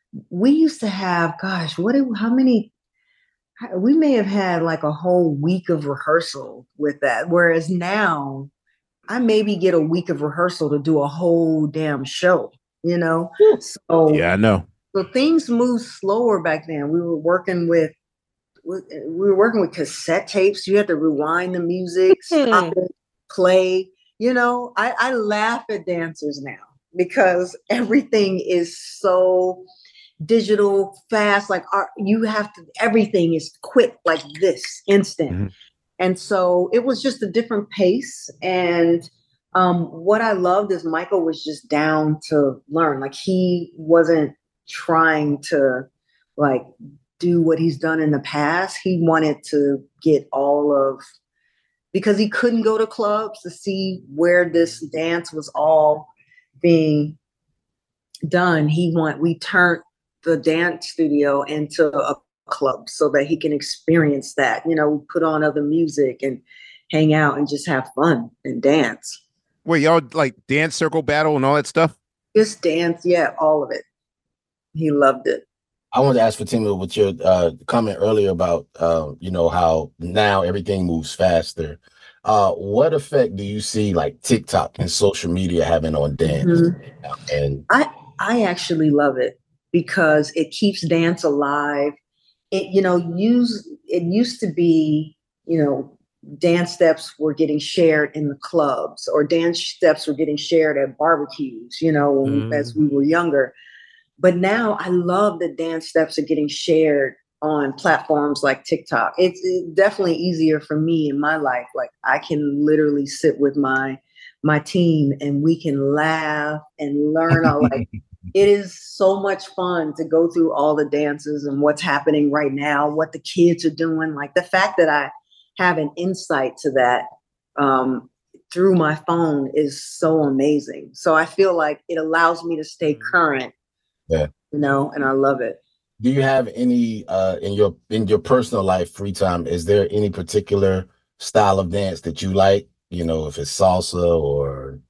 we used to have, gosh, how many, we may have had like a whole week of rehearsal with that. Whereas now I maybe get a week of rehearsal to do a whole damn show, you know? So, Yeah, I know. so things moved slower back then. We were working with cassette tapes. You had to rewind the music, stop it, play. You know, I laugh at dancers now because everything is so digital, fast. Like everything is quick, like this, instant. Mm-hmm. And so it was just a different pace. And what I loved is Michael was just down to learn. Like he wasn't trying to like do what he's done in the past. He wanted to get because he couldn't go to clubs to see where this dance was all being done. We turned the dance studio into a club so that he can experience that. You know, we put on other music and hang out and just have fun and dance. Wait, y'all like dance circle battle and all that stuff? Just dance, yeah, all of it. He loved it. I wanted to ask Fatima with your comment earlier about, how now everything moves faster. What effect do you see like TikTok and social media having on dance? Mm-hmm. And I actually love it because it keeps dance alive. It used to be, dance steps were getting shared in the clubs or dance steps were getting shared at barbecues, as we were younger. But now I love that dance steps are getting shared on platforms like TikTok. It's definitely easier for me in my life. Like I can literally sit with my team and we can laugh and learn. It is so much fun to go through all the dances and what's happening right now, what the kids are doing. Like the fact that I have an insight to that through my phone is so amazing. So I feel like it allows me to stay current. Yeah. And I love it. Do you have any in your personal life, free time, is there any particular style of dance that you like? If it's salsa or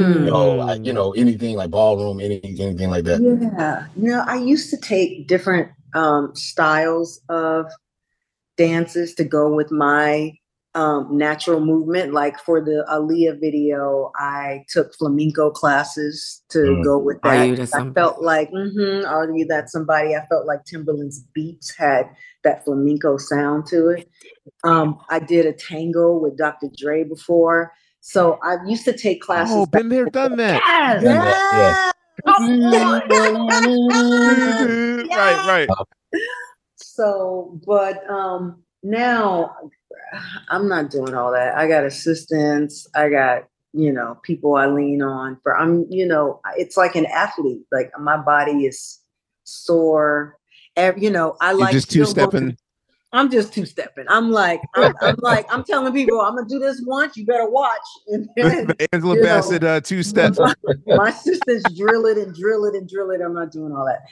anything like ballroom, anything like that? Yeah. I used to take different styles of dances to go with my natural movement. Like for the Aaliyah video, I took flamenco classes to go with that. I felt like, are you that somebody? I felt like Timbaland's beats had that flamenco sound to it. I did a tango with Dr. Dre before. So I used to take classes. Oh, been there, done that. Yeah. Right. So, but now I'm not doing all that. I got assistants. I got, people I lean on for. It's like an athlete. Like my body is sore. I like just two-stepping. I'm just two-stepping. I'm telling people I'm gonna do this once. You better watch. And then, Angela Bassett, 2 steps. My assistants drill it and drill it and drill it. I'm not doing all that.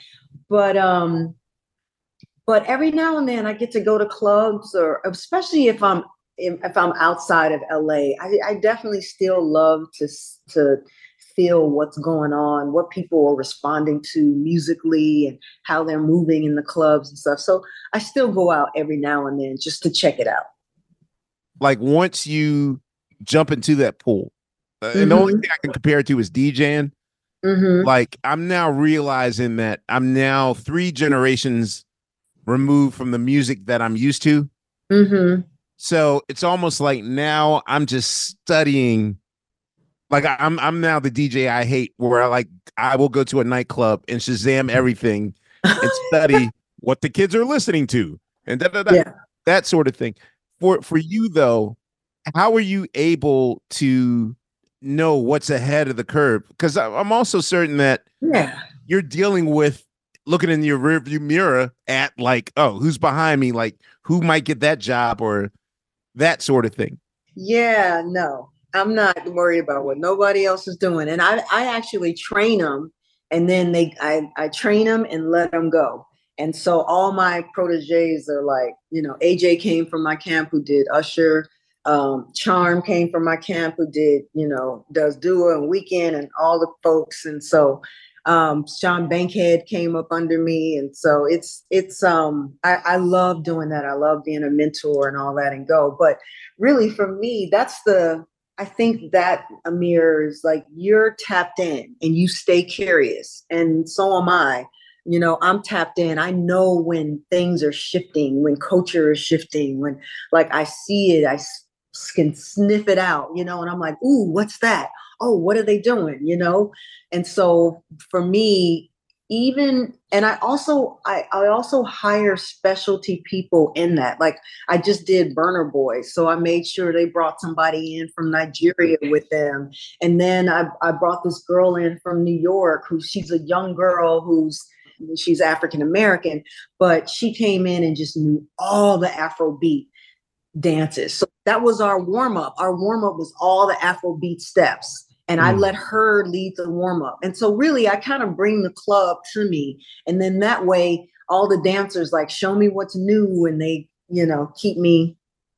But every now and then I get to go to clubs, or especially if I'm outside of LA, I definitely still love to feel what's going on, what people are responding to musically and how they're moving in the clubs and stuff. So I still go out every now and then just to check it out. Like once you jump into that pool, and the only thing I can compare it to is DJing. Like I'm now realizing that I'm now 3 generations removed from the music that I'm used to. So it's almost like now I'm just studying. Like I'm now the DJ I hate, where I will go to a nightclub and Shazam everything and study what the kids are listening to and that sort of thing. For you though, how are you able to know what's ahead of the curve? Because I'm also certain that you're dealing with looking in your rearview mirror at like, oh, who's behind me? Like who might get that job or that sort of thing. Yeah, no, I'm not worried about what nobody else is doing. And I actually train them, and then I train them and let them go. And so all my proteges are like, AJ came from my camp who did Usher. Charm came from my camp who did, does Dua and Weekend and all the folks. And so Sean Bankhead came up under me. And so I love doing that. I love being a mentor and all that and go. But really for me, I think that, Amir, is like, you're tapped in and you stay curious. And so am I. You know, I'm tapped in. I know when things are shifting, when culture is shifting, when like I see it, I can sniff it out, you know, and I'm like, ooh, what's that? Oh, what are they doing? You know? And so for me, and I also hire specialty people in that. Like I just did Burner Boys. So I made sure they brought somebody in from Nigeria with them. And then I brought this girl in from New York she's a young girl she's African American, but she came in and just knew all the Afrobeat dances. So that was our warm-up. Our warm-up was all the Afrobeat steps. And I let her lead the warm-up. And so really I kind of bring the club to me. And then that way all the dancers like show me what's new, and they, you know, keep me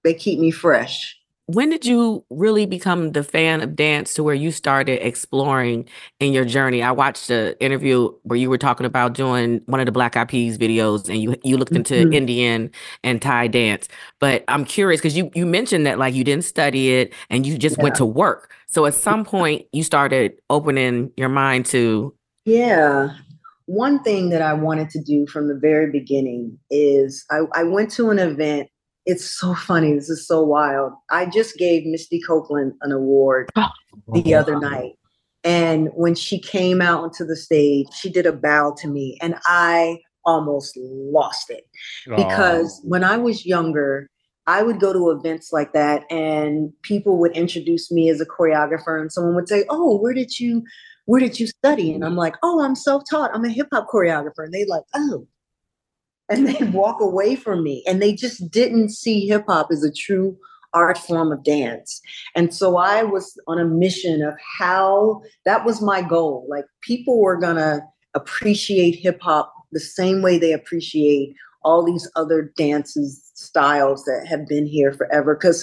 fresh. When did you really become the fan of dance to where you started exploring in your journey? I watched the interview where you were talking about doing one of the Black Eyed Peas videos, and you looked into Indian and Thai dance. But I'm curious because you mentioned that like you didn't study it and you just went to work. So at some point you started opening your mind to. Yeah. One thing that I wanted to do from the very beginning is I went to an event. It's so funny. This is so wild. I just gave Misty Copeland an award the other night. And when she came out onto the stage, she did a bow to me and I almost lost it. Because when I was younger, I would go to events like that and people would introduce me as a choreographer and someone would say, oh, where did you study? And I'm like, oh, I'm self-taught. I'm a hip hop choreographer. And they like, oh. And they'd walk away from me and they just didn't see hip hop as a true art form of dance. And so I was on a mission of how that was my goal. Like people were going to appreciate hip hop the same way they appreciate all these other dances, styles that have been here forever. Because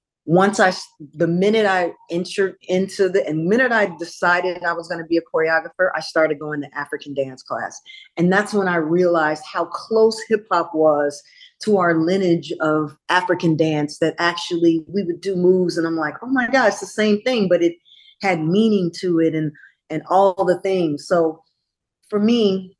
the minute I decided I was going to be a choreographer, I started going to African dance class. And that's when I realized how close hip hop was to our lineage of African dance, that actually we would do moves and I'm like, oh my God, it's the same thing, but it had meaning to it and all the things. So for me,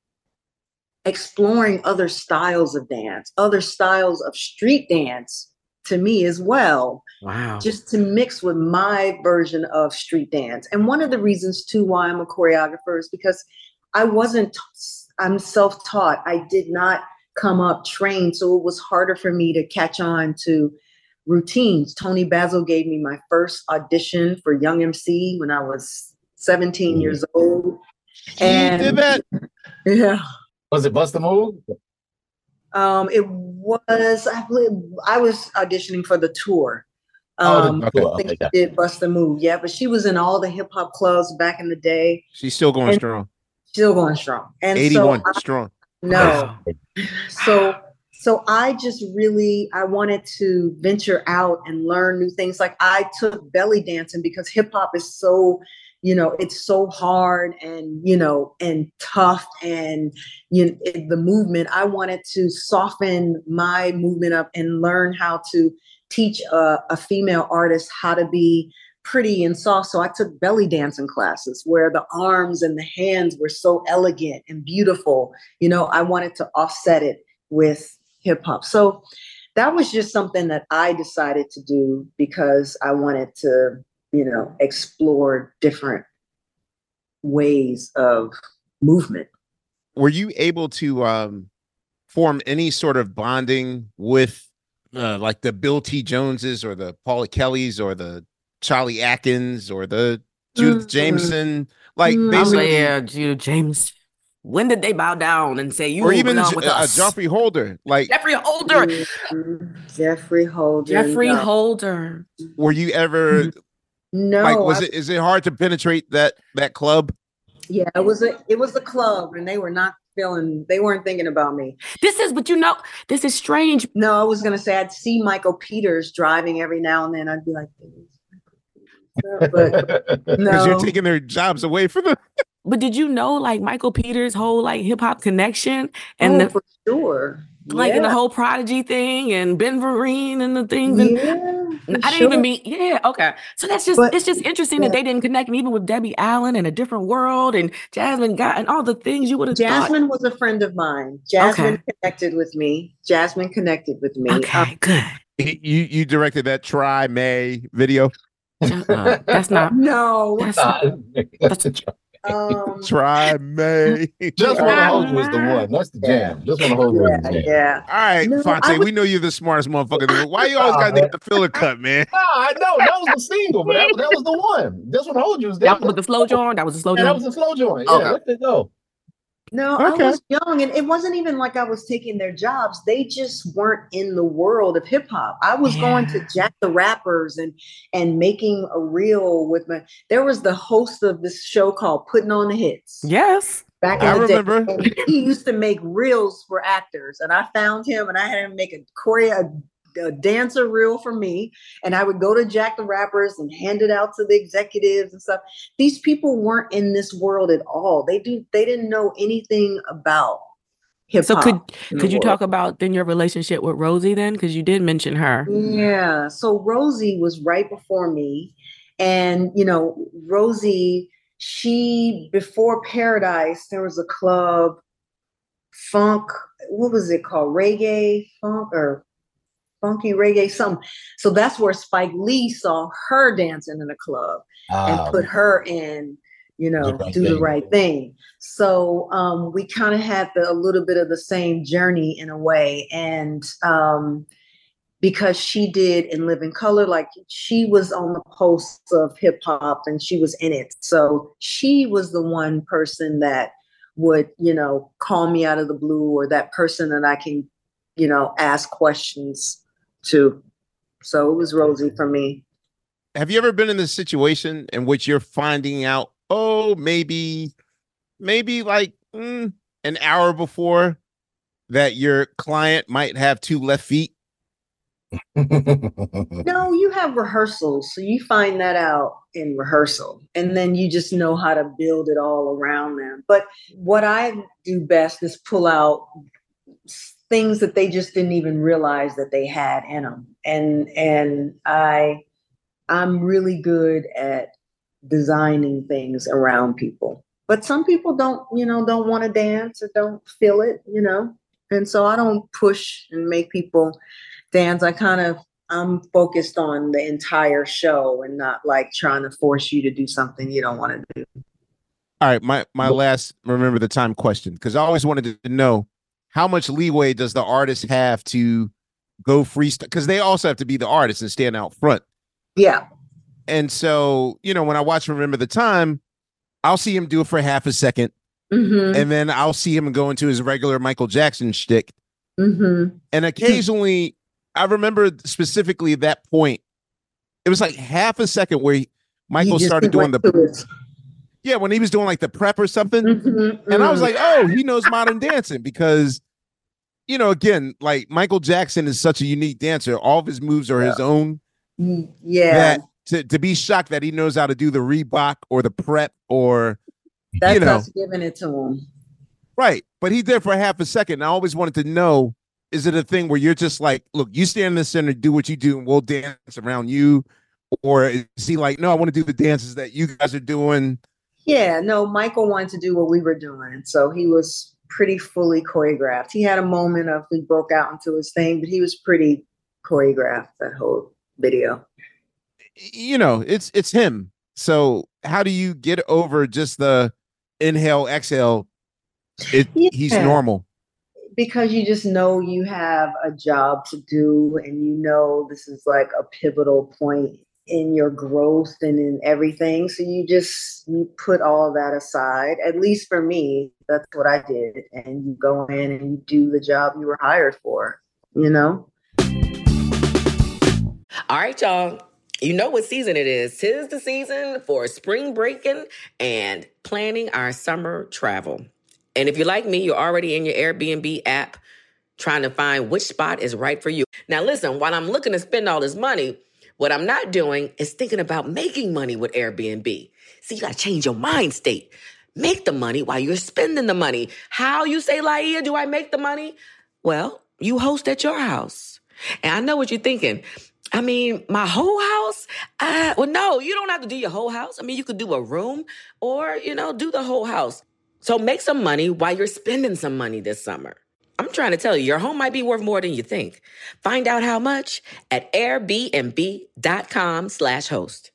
exploring other styles of dance, other styles of street dance, to me as well. Wow. Just to mix with my version of street dance. And one of the reasons too why I'm a choreographer is because I'm self-taught. I did not come up trained. So it was harder for me to catch on to routines. Tony Basil gave me my first audition for Young MC when I was 17 years old. And did that? Yeah. Was it Bust a Move? It was, I was auditioning for the tour. I think she did Bust a Move. Yeah, but she was in all the hip hop clubs back in the day. She's still going strong. Still going strong. And 81 strong. No. So I just I wanted to venture out and learn new things. Like I took belly dancing because hip hop is so, you know, it's so hard and, you know, and tough and the movement. I wanted to soften my movement up and learn how to teach a female artist how to be pretty and soft. So I took belly dancing classes where the arms and the hands were so elegant and beautiful. You know, I wanted to offset it with hip hop. So that was just something that I decided to do because I wanted to, you know, explore different ways of movement. Were you able to form any sort of bonding with like the Bill T. Joneses or the Paula Kellys or the Charlie Atkins or the Judith Jameson? Like basically, yeah, Judith Jameson. When did they bow down and say you or even belong with us? Jeffrey Holder, like Jeffrey Holder. Jeffrey Holder. Jeffrey Holder. Were you ever? No. Like, is it hard to penetrate that club? Yeah, it was a club, and they weren't thinking about me. This is strange. No, I was gonna say I'd see Michael Peters driving every now and then. I'd be like, but no, because you're taking their jobs away from them. But did you know like Michael Peters' whole like hip hop connection and for sure. Like in the Yeah. whole Prodigy thing and Ben Vereen and the things. And I didn't even mean, okay. So it's just interesting that they didn't connect, and even with Debbie Allen and A Different World and Jasmine got and all the things you would have thought. Jasmine was a friend of mine. Jasmine connected with me. Okay, good. You directed that Try May video? That's not. No. Try May. Just Wanna Hold You was the one. That's the jam. Just Wanna Hold You was the jam. Yeah. All right, Fonte, we know you're the smartest motherfucker. Why you always got to get the filler cut, man? I know. That was the single, but that was the one. Just Wanna Hold You was that was the slow joint. That was the slow joint. That was the slow joint. Yeah, where did it go? No, I was young, and it wasn't even like I was taking their jobs. They just weren't in the world of hip hop. I was going to Jack the Rappers and making a reel with there was the host of this show called Putting on the Hits. Yes. Back in the day. And he used to make reels for actors, and I found him and I had him make a dancer reel for me, and I would go to Jack the Rappers and hand it out to the executives and stuff. These people weren't in this world at all. They didn't know anything about hip hop. So could you talk about then your relationship with Rosie then? Because you did mention her. Yeah. So Rosie was right before me, and Rosie, before Paradise, there was a club, funk. What was it called? Reggae funk or funky reggae, something. So that's where Spike Lee saw her dancing in a club and put her in, Do the Right Thing. So we kind of had a little bit of the same journey in a way. And because she did In Living Color, like she was on the post of hip hop and she was in it. So she was the one person that would, call me out of the blue, or that person that I can, ask questions to. So it was Rosie for me. Have you ever been in this situation in which you're finding out, maybe like an hour before that your client might have two left feet? No, you have rehearsals. So you find that out in rehearsal, and then you just know how to build it all around them. But what I do best is pull out things that they just didn't even realize that they had in them. And I'm really good at designing things around people. But some people don't want to dance or don't feel it, And so I don't push and make people dance. I'm focused on the entire show and not like trying to force you to do something you don't want to do. All right, my last remember the time question, because I always wanted to know, how much leeway does the artist have to go freestyle? Because they also have to be the artist and stand out front. Yeah. And so, when I watch Remember the Time, I'll see him do it for half a second. Mm-hmm. And then I'll see him go into his regular Michael Jackson shtick. Mm-hmm. And occasionally, I remember specifically that point, it was like half a second where Michael started doing when he was doing like the prep or something. Mm-hmm. And I was like, he knows modern dancing, because, again, like Michael Jackson is such a unique dancer. All of his moves are his own. Yeah. That to be shocked that he knows how to do the Reebok or the prep or, that's us giving it to him. Right. But he did for half a second. I always wanted to know, is it a thing where you're just like, look, you stand in the center, do what you do, and we'll dance around you? Or is he like, no, I want to do the dances that you guys are doing? Yeah, no, Michael wanted to do what we were doing. So he was pretty fully choreographed. He had a moment of he broke out into his thing, but he was pretty choreographed that whole video. It's him. So how do you get over just the inhale, exhale? He's normal. Because you just know you have a job to do, and this is like a pivotal point in your growth and in everything. So you put all that aside. At least for me, that's what I did. And you go in and you do the job you were hired for, All right, y'all. You know what season it is. 'Tis the season for spring breaking and planning our summer travel. And if you're like me, you're already in your Airbnb app trying to find which spot is right for you. Now, listen, while I'm looking to spend all this money, what I'm not doing is thinking about making money with Airbnb. See, you got to change your mind state. Make the money while you're spending the money. How, you say, Laia, do I make the money? Well, you host at your house. And I know what you're thinking. I mean, my whole house? Well, no, you don't have to do your whole house. I mean, you could do a room or, do the whole house. So make some money while you're spending some money this summer. I'm trying to tell you, your home might be worth more than you think. Find out how much at airbnb.com/host.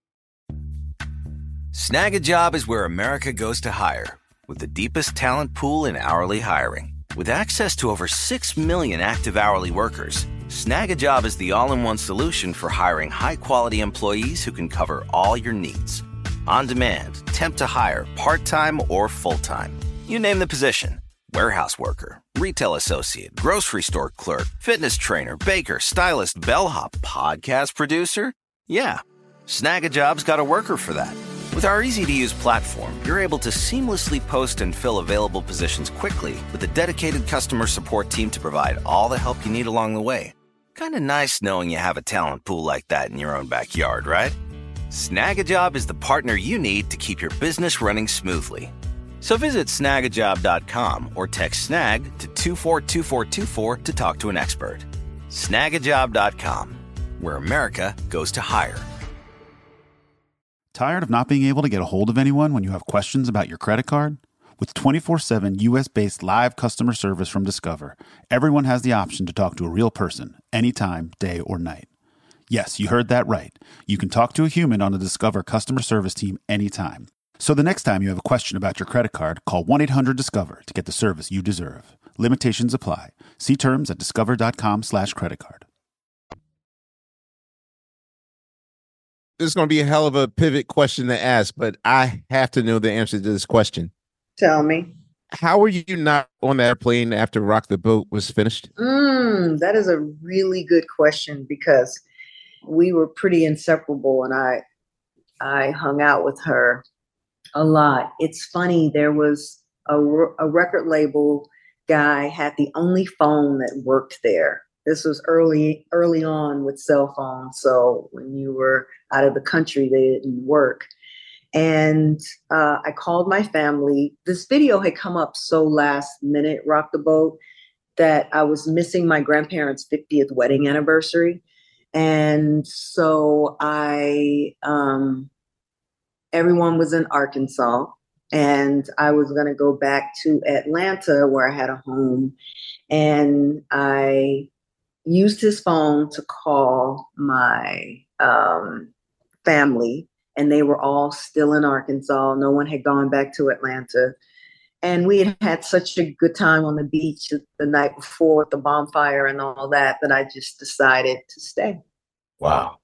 Snag a Job is where America goes to hire, with the deepest talent pool in hourly hiring. With access to over 6 million active hourly workers, Snag a Job is the all-in-one solution for hiring high-quality employees who can cover all your needs. On demand, temp to hire, part-time or full-time. You name the position. Warehouse worker, retail associate, grocery store clerk, fitness trainer, baker, stylist, bellhop, podcast producer. Yeah, Snag a Job's got a worker for that. With our easy-to-use platform, you're able to seamlessly post and fill available positions quickly with a dedicated customer support team to provide all the help you need along the way. Kind of nice knowing you have a talent pool like that in your own backyard, right? Snag a Job is the partner you need to keep your business running smoothly. So visit snagajob.com or text snag to 242424 to talk to an expert. Snagajob.com, where America goes to hire. Tired of not being able to get a hold of anyone when you have questions about your credit card? With 24/7 U.S.-based live customer service from Discover, everyone has the option to talk to a real person anytime, day or night. Yes, you heard that right. You can talk to a human on the Discover customer service team anytime. So the next time you have a question about your credit card, call 1-800-DISCOVER to get the service you deserve. Limitations apply. See terms at discover.com/creditcard. This is going to be a hell of a pivot question to ask, but I have to know the answer to this question. Tell me. How were you not on the airplane after Rock the Boat was finished? That is a really good question because we were pretty inseparable and I hung out with her a lot. It's funny, there was a record label guy had the only phone that worked there. This was early on with cell phones. So when you were out of the country, they didn't work. And I called my family. This video had come up so last minute, Rock the Boat, that I was missing my grandparents' 50th wedding anniversary. And so everyone was in Arkansas and I was going to go back to Atlanta where I had a home. And I used his phone to call my family, and they were all still in Arkansas. No one had gone back to Atlanta. And we had had such a good time on the beach the night before with the bonfire and all that, that I just decided to stay. Wow.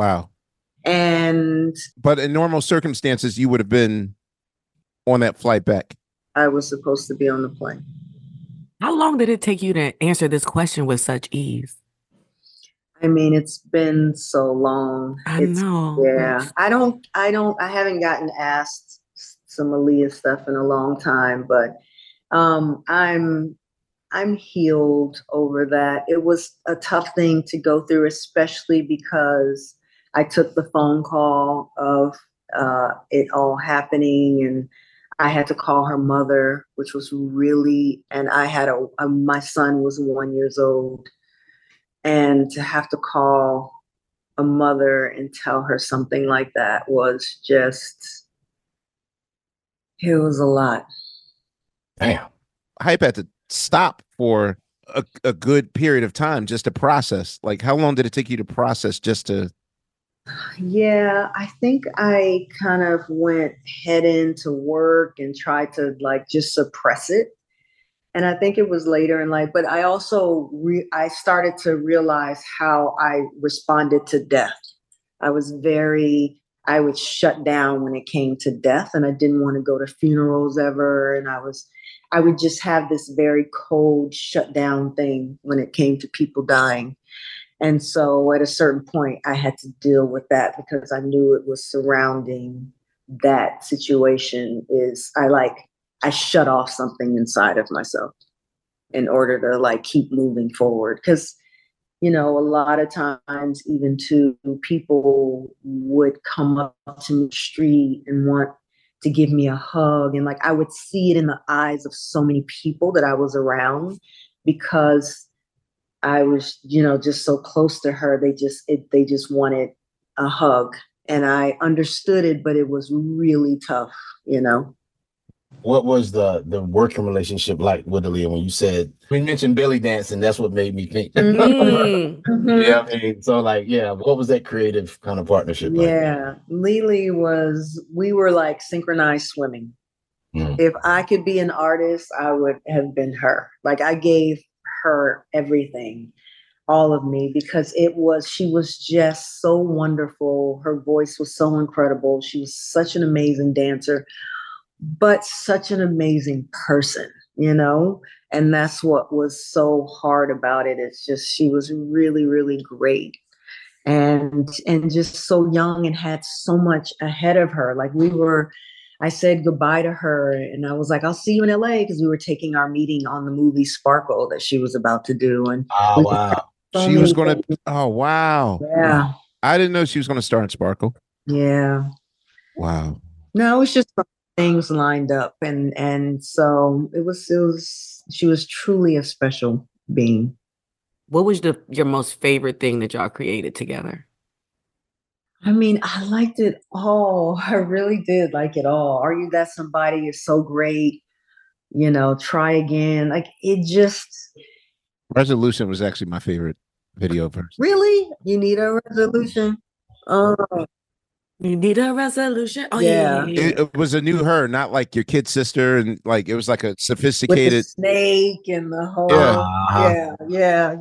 But in normal circumstances, you would have been on that flight back. I was supposed to be on the plane. How long did it take you to answer this question with such ease? I mean, it's been so long. I know. Yeah. I haven't gotten asked some Aaliyah stuff in a long time, but I'm healed over that. It was a tough thing to go through, especially because I took the phone call of it all happening, and I had to call her mother, which was really, and I had my son was 1 year old, and to have to call a mother and tell her something like that was just, it was a lot. Damn. Hype had to stop for a good period of time just to process. Like, how long did it take you to process just to? Yeah, I think I kind of went head into work and tried to just suppress it. And I think it was later in life, but I also, I started to realize how I responded to death. I would shut down when it came to death, and I didn't want to go to funerals ever. And I would just have this very cold shut down thing when it came to people dying. And so at a certain point, I had to deal with that because I knew it was surrounding that situation. I shut off something inside of myself in order to keep moving forward. Because, a lot of times even people would come up to the street and want to give me a hug. And like, I would see it in the eyes of so many people that I was around because I was, just so close to her. They just wanted a hug. And I understood it, but it was really tough, What was the working relationship like with Aaliyah when we mentioned belly dancing? That's what made me think. Mm-hmm. Yeah, I mean, so what was that creative kind of partnership like? Yeah, we were like synchronized swimming. If I could be an artist, I would have been her. Like I gave her everything, all of me, because she was just so wonderful. Her voice was so incredible. She was such an amazing dancer, but such an amazing person, and that's what was so hard about it. It's just, she was really, really great. And just so young and had so much ahead of her. Like I said goodbye to her and I was like, I'll see you in LA, because we were taking our meeting on the movie Sparkle that she was about to do. And wow. She was going to, oh, wow. Yeah. I didn't know she was going to star in Sparkle. Yeah. Wow. No, it was just things lined up. And so she was truly a special being. What was your most favorite thing that y'all created together? I mean, I liked it all. I really did like it all. Are You That Somebody is so great. Try Again. Like it just. Resolution was actually my favorite video of hers. Really? You Need a Resolution? Oh. You Need a Resolution? Oh, yeah. It was a new her, not like your kid sister. And like, it was like a sophisticated. With the snake and the whole. Yeah.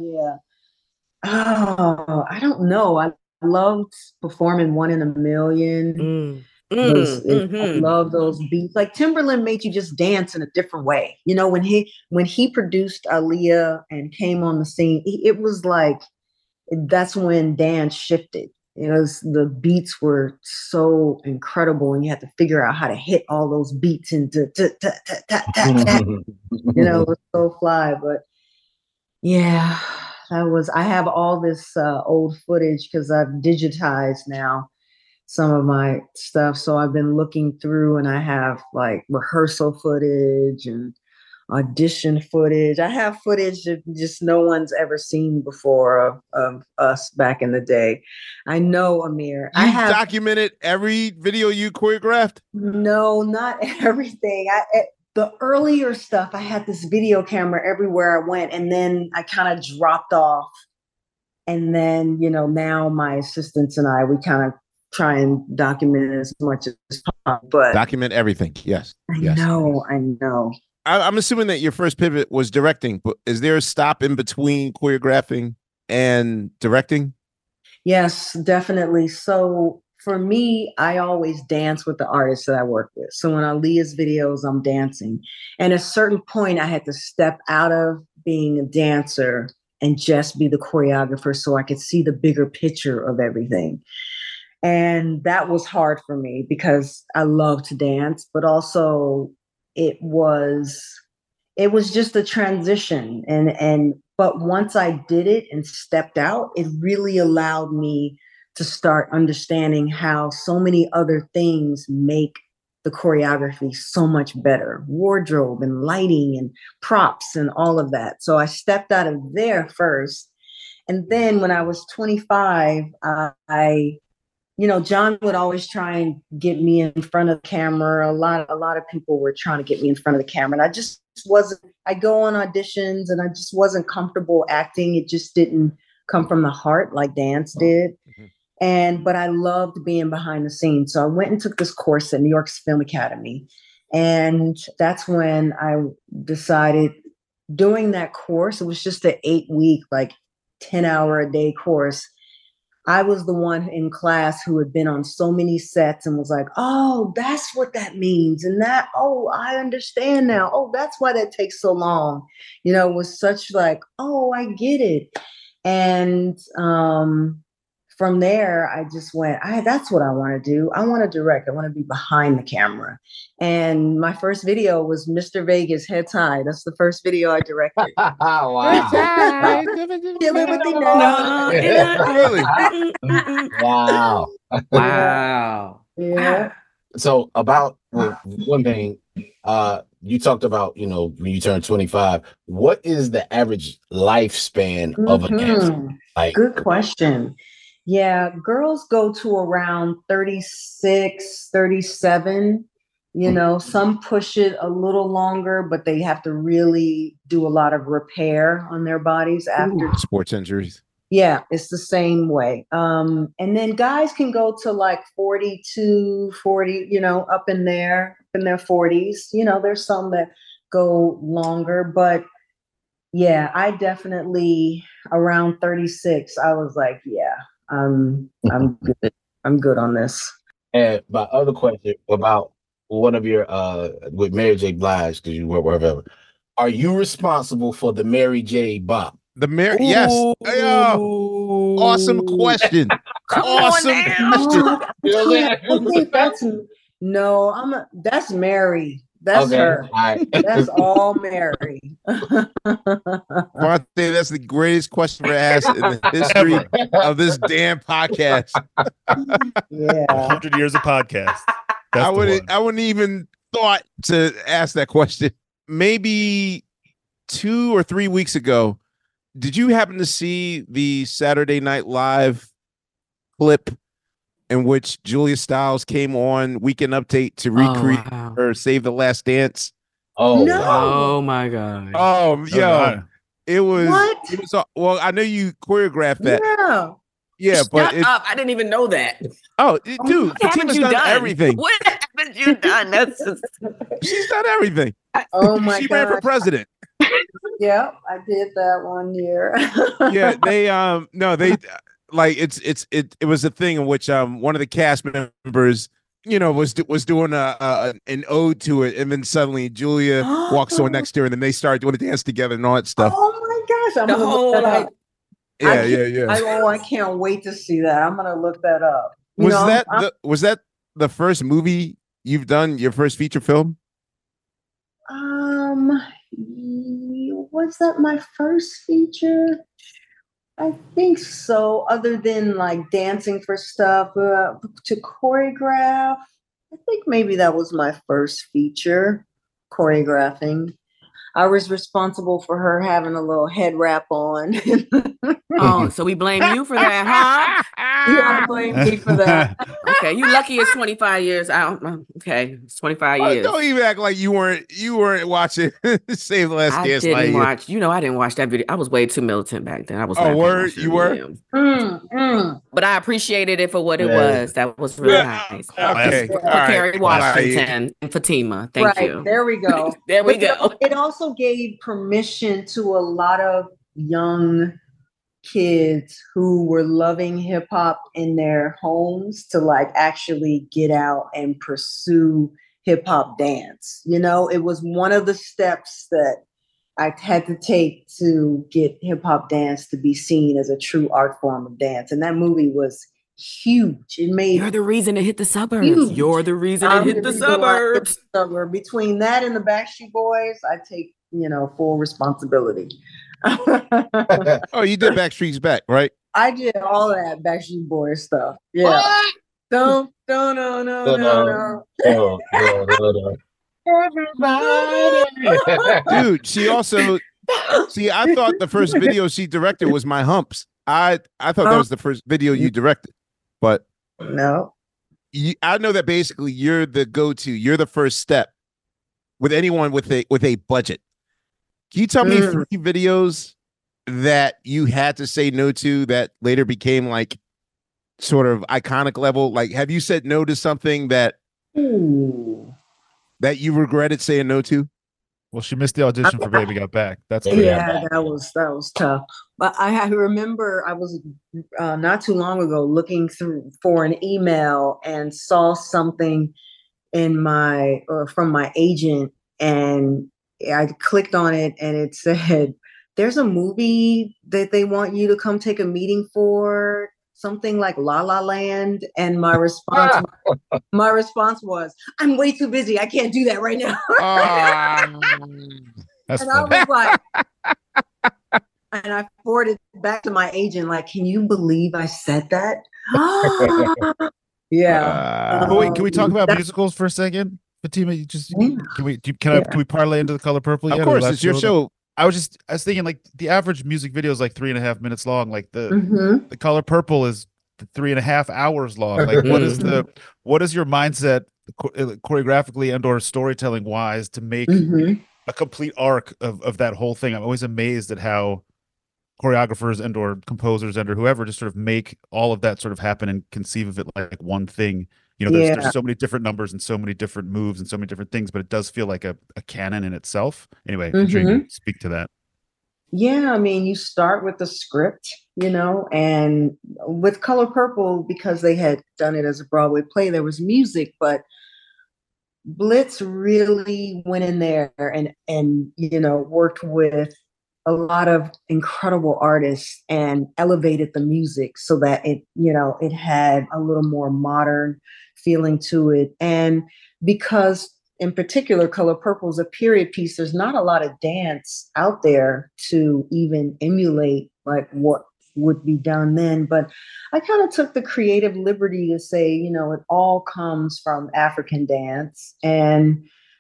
Oh, I don't know. I loved performing One in a Million. I love those beats. Like Timberland made you just dance in a different way. When he produced Aaliyah and came on the scene, it was like, that's when dance shifted. The beats were so incredible, and you had to figure out how to hit all those beats into it was so fly. But yeah, I have all this old footage because I've digitized now some of my stuff. So I've been looking through, and I have like rehearsal footage and audition footage. I have footage that just no one's ever seen before of us back in the day. I know, Amir. I have documented every video you choreographed? No, not everything. The earlier stuff, I had this video camera everywhere I went, and then I kind of dropped off. And then, now my assistants and we kind of try and document as much as possible. But document everything. Yes. I know. I'm assuming that your first pivot was directing, but is there a stop in between choreographing and directing? Yes, definitely. So for me, I always dance with the artists that I work with. So when Aaliyah's videos, I'm dancing. And at a certain point, I had to step out of being a dancer and just be the choreographer so I could see the bigger picture of everything. And that was hard for me because I love to dance, but also it was just a transition. But once I did it and stepped out, it really allowed me to start understanding how so many other things make the choreography so much better. Wardrobe and lighting and props and all of that. So I stepped out of there first. And then when I was 25, John would always try and get me in front of the camera. A lot of people were trying to get me in front of the camera. And I just wasn't, I go on auditions and I just wasn't comfortable acting. It just didn't come from the heart like dance did. But I loved being behind the scenes. So I went and took this course at New York's Film Academy. And that's when I decided, doing that course, it was just an 8-week, 10-hour-a-day course. I was the one in class who had been on so many sets and was like, oh, that's what that means. And that, oh, I understand now. Oh, that's why that takes so long. It was such oh, I get it. And from there, I just went, that's what I want to do. I want to direct. I want to be behind the camera. And my first video was Mr. Vegas Head Tie. That's the first video I directed. Wow. Really? Wow. Wow. Yeah. So about one thing, you talked about, when you turn 25, what is the average lifespan of a dancer? Like, Good question. Yeah, girls go to around 36, 37. Some push it a little longer, but they have to really do a lot of repair on their bodies after. Sports injuries. Yeah, it's the same way. And then guys can go to like 42, 40, up in their 40s. There's some that go longer, but yeah, I definitely around 36, I was like, yeah, I'm good. I'm good on this. And my other question about one of your with Mary J. Blige, because you work wherever, are you responsible for the Mary J. bop? The Mary, yes. Awesome question. Awesome question. I think that's that's Mary. That's okay. her. Right. That's all Mary. I think that's the greatest question ever asked in the history of this damn podcast. Yeah, 100 years of podcast. I wouldn't even thought to ask that question. Maybe 2 or 3 weeks ago, did you happen to see the Saturday Night Live clip in which Julia Stiles came on Weekend Update to recreate her Save the Last Dance? Oh, no. wow. Oh my god. Oh, yo. It was what? It was well, I know you choreographed that. Yeah. Yeah, but Shut up. I didn't even know that. Dude, What haven't Fatima's you done done? everything. What haven't you done? That's just... She's done everything. Oh my She god. ran for president. Yeah, I did that one year. Yeah, they like it was a thing in which one of the cast members was doing an ode to it, and then suddenly Julia walks on next to her, and then they start doing a dance together and all that stuff. Oh my gosh, I'm gonna look that up. Yeah. I can't wait to see that. I'm gonna look that up. Was that the first movie you've done? Your first feature film? Was that my first feature? I think so. Other than like dancing for stuff to choreograph, I think maybe that was my first feature, choreographing. I was responsible for her having a little head wrap on. Oh, so we blame you for that, huh? You gotta blame me for that. Okay, you lucky it's 25 years out. Okay, it's 25 years. Don't even act like you weren't watching Save the Last Dance. I didn't watch. I didn't watch that video. I was way too militant back then. I was. Oh, word, you were. But I appreciated it for what it was. That was really nice. Okay, For Kerry Washington and Fatima. Thank you. There we go. There we go. It also gave permission to a lot of young kids who were loving hip hop in their homes to like actually get out and pursue hip hop dance. It was one of the steps that I had to take to get hip hop dance to be seen as a true art form of dance. And that movie was huge. It made You're the reason it hit the suburbs. Huge. You're the reason it hit the suburbs. Between that and the Backstreet Boys, I take full responsibility. Oh, you did Backstreet's Back, right? I did all that Backstreet Boys stuff. Yeah. No. Everybody. Dude, she also I thought the first video she directed was My Humps. I thought that was the first video you directed, but no. I know that basically you're the go-to. You're the first step with anyone with a budget. Can you tell me 3 videos that you had to say no to that later became like sort of iconic level? Like, have you said no to something that you regretted saying no to? Well, she missed the audition for Baby Got Back. That's that was tough. But I remember I was not too long ago looking through for an email and saw something in from my agent, and I clicked on it and it said, there's a movie that they want you to come take a meeting for, something like La La Land. And my response was, I'm way too busy. I can't do that right now. That's and funny. I was like, and I forwarded back to my agent, like, can you believe I said that? Yeah. But wait, can we talk about that- musicals for a second? Fatima, you just Yeah. can we parlay into The Color Purple yet? Of or course, last it's your show. I was thinking like the average music video is like 3.5 minutes long. Like Mhm. The Color Purple is 3.5 hours long. Like what is your mindset choreographically and or storytelling wise to make Mhm. a complete arc of that whole thing? I'm always amazed at how choreographers and or composers and or whoever just sort of make all of that sort of happen and conceive of it like one thing. You know, there's so many different numbers and so many different moves and so many different things, but it does feel like a canon in itself. Anyway, I'm sure you can speak to that. Yeah, I mean, you start with the script, and with Color Purple, because they had done it as a Broadway play, there was music, but Blitz really went in there and worked with a lot of incredible artists and elevated the music so that it had a little more modern feeling to it. And because in particular, Color Purple is a period piece, there's not a lot of dance out there to even emulate like what would be done then. But I kind of took the creative liberty to say, it all comes from African dance. And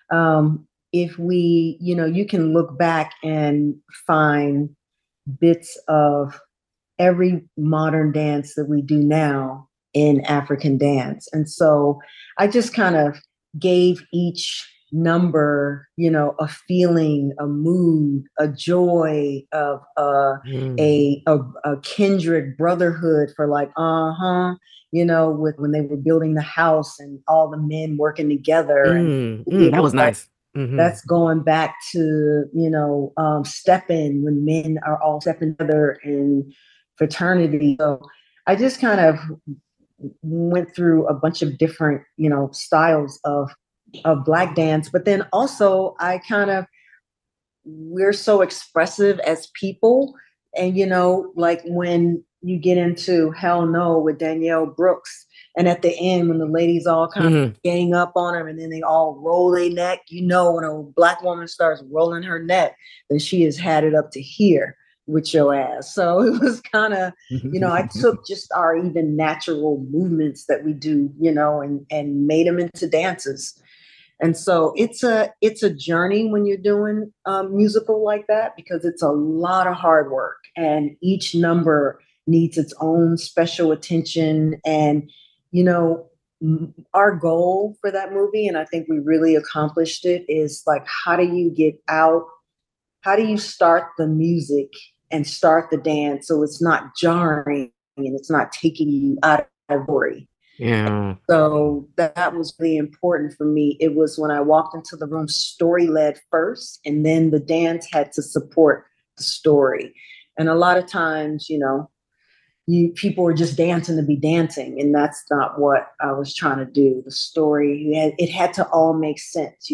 if we, you can look back and find bits of every modern dance that we do now in African dance. And so I just kind of gave each number, a feeling, a mood, a joy of a kindred brotherhood for like, with when they were building the house and all the men working together. That was nice. Mm-hmm. That's going back to, stepping when men are all stepping together in fraternity. So I just kind of went through a bunch of different, styles of Black dance. But then also we're so expressive as people. And, like when you get into Hell No with Danielle Brooks, and at the end, when the ladies all kind of gang up on her and then they all roll their neck, when a Black woman starts rolling her neck, then she has had it up to here with your ass. So it was kind of, I took just our even natural movements that we do, and made them into dances. And so it's a journey when you're doing a musical like that, because it's a lot of hard work and each number needs its own special attention. And, our goal for that movie, and I think we really accomplished it, is like, how do you start the music and start the dance so it's not jarring and it's not taking you out of story. Yeah. So that was really important for me. It was when I walked into the room, story-led first, and then the dance had to support the story. And a lot of times, people were just dancing to be dancing, and that's not what I was trying to do. The story, it had to all make sense.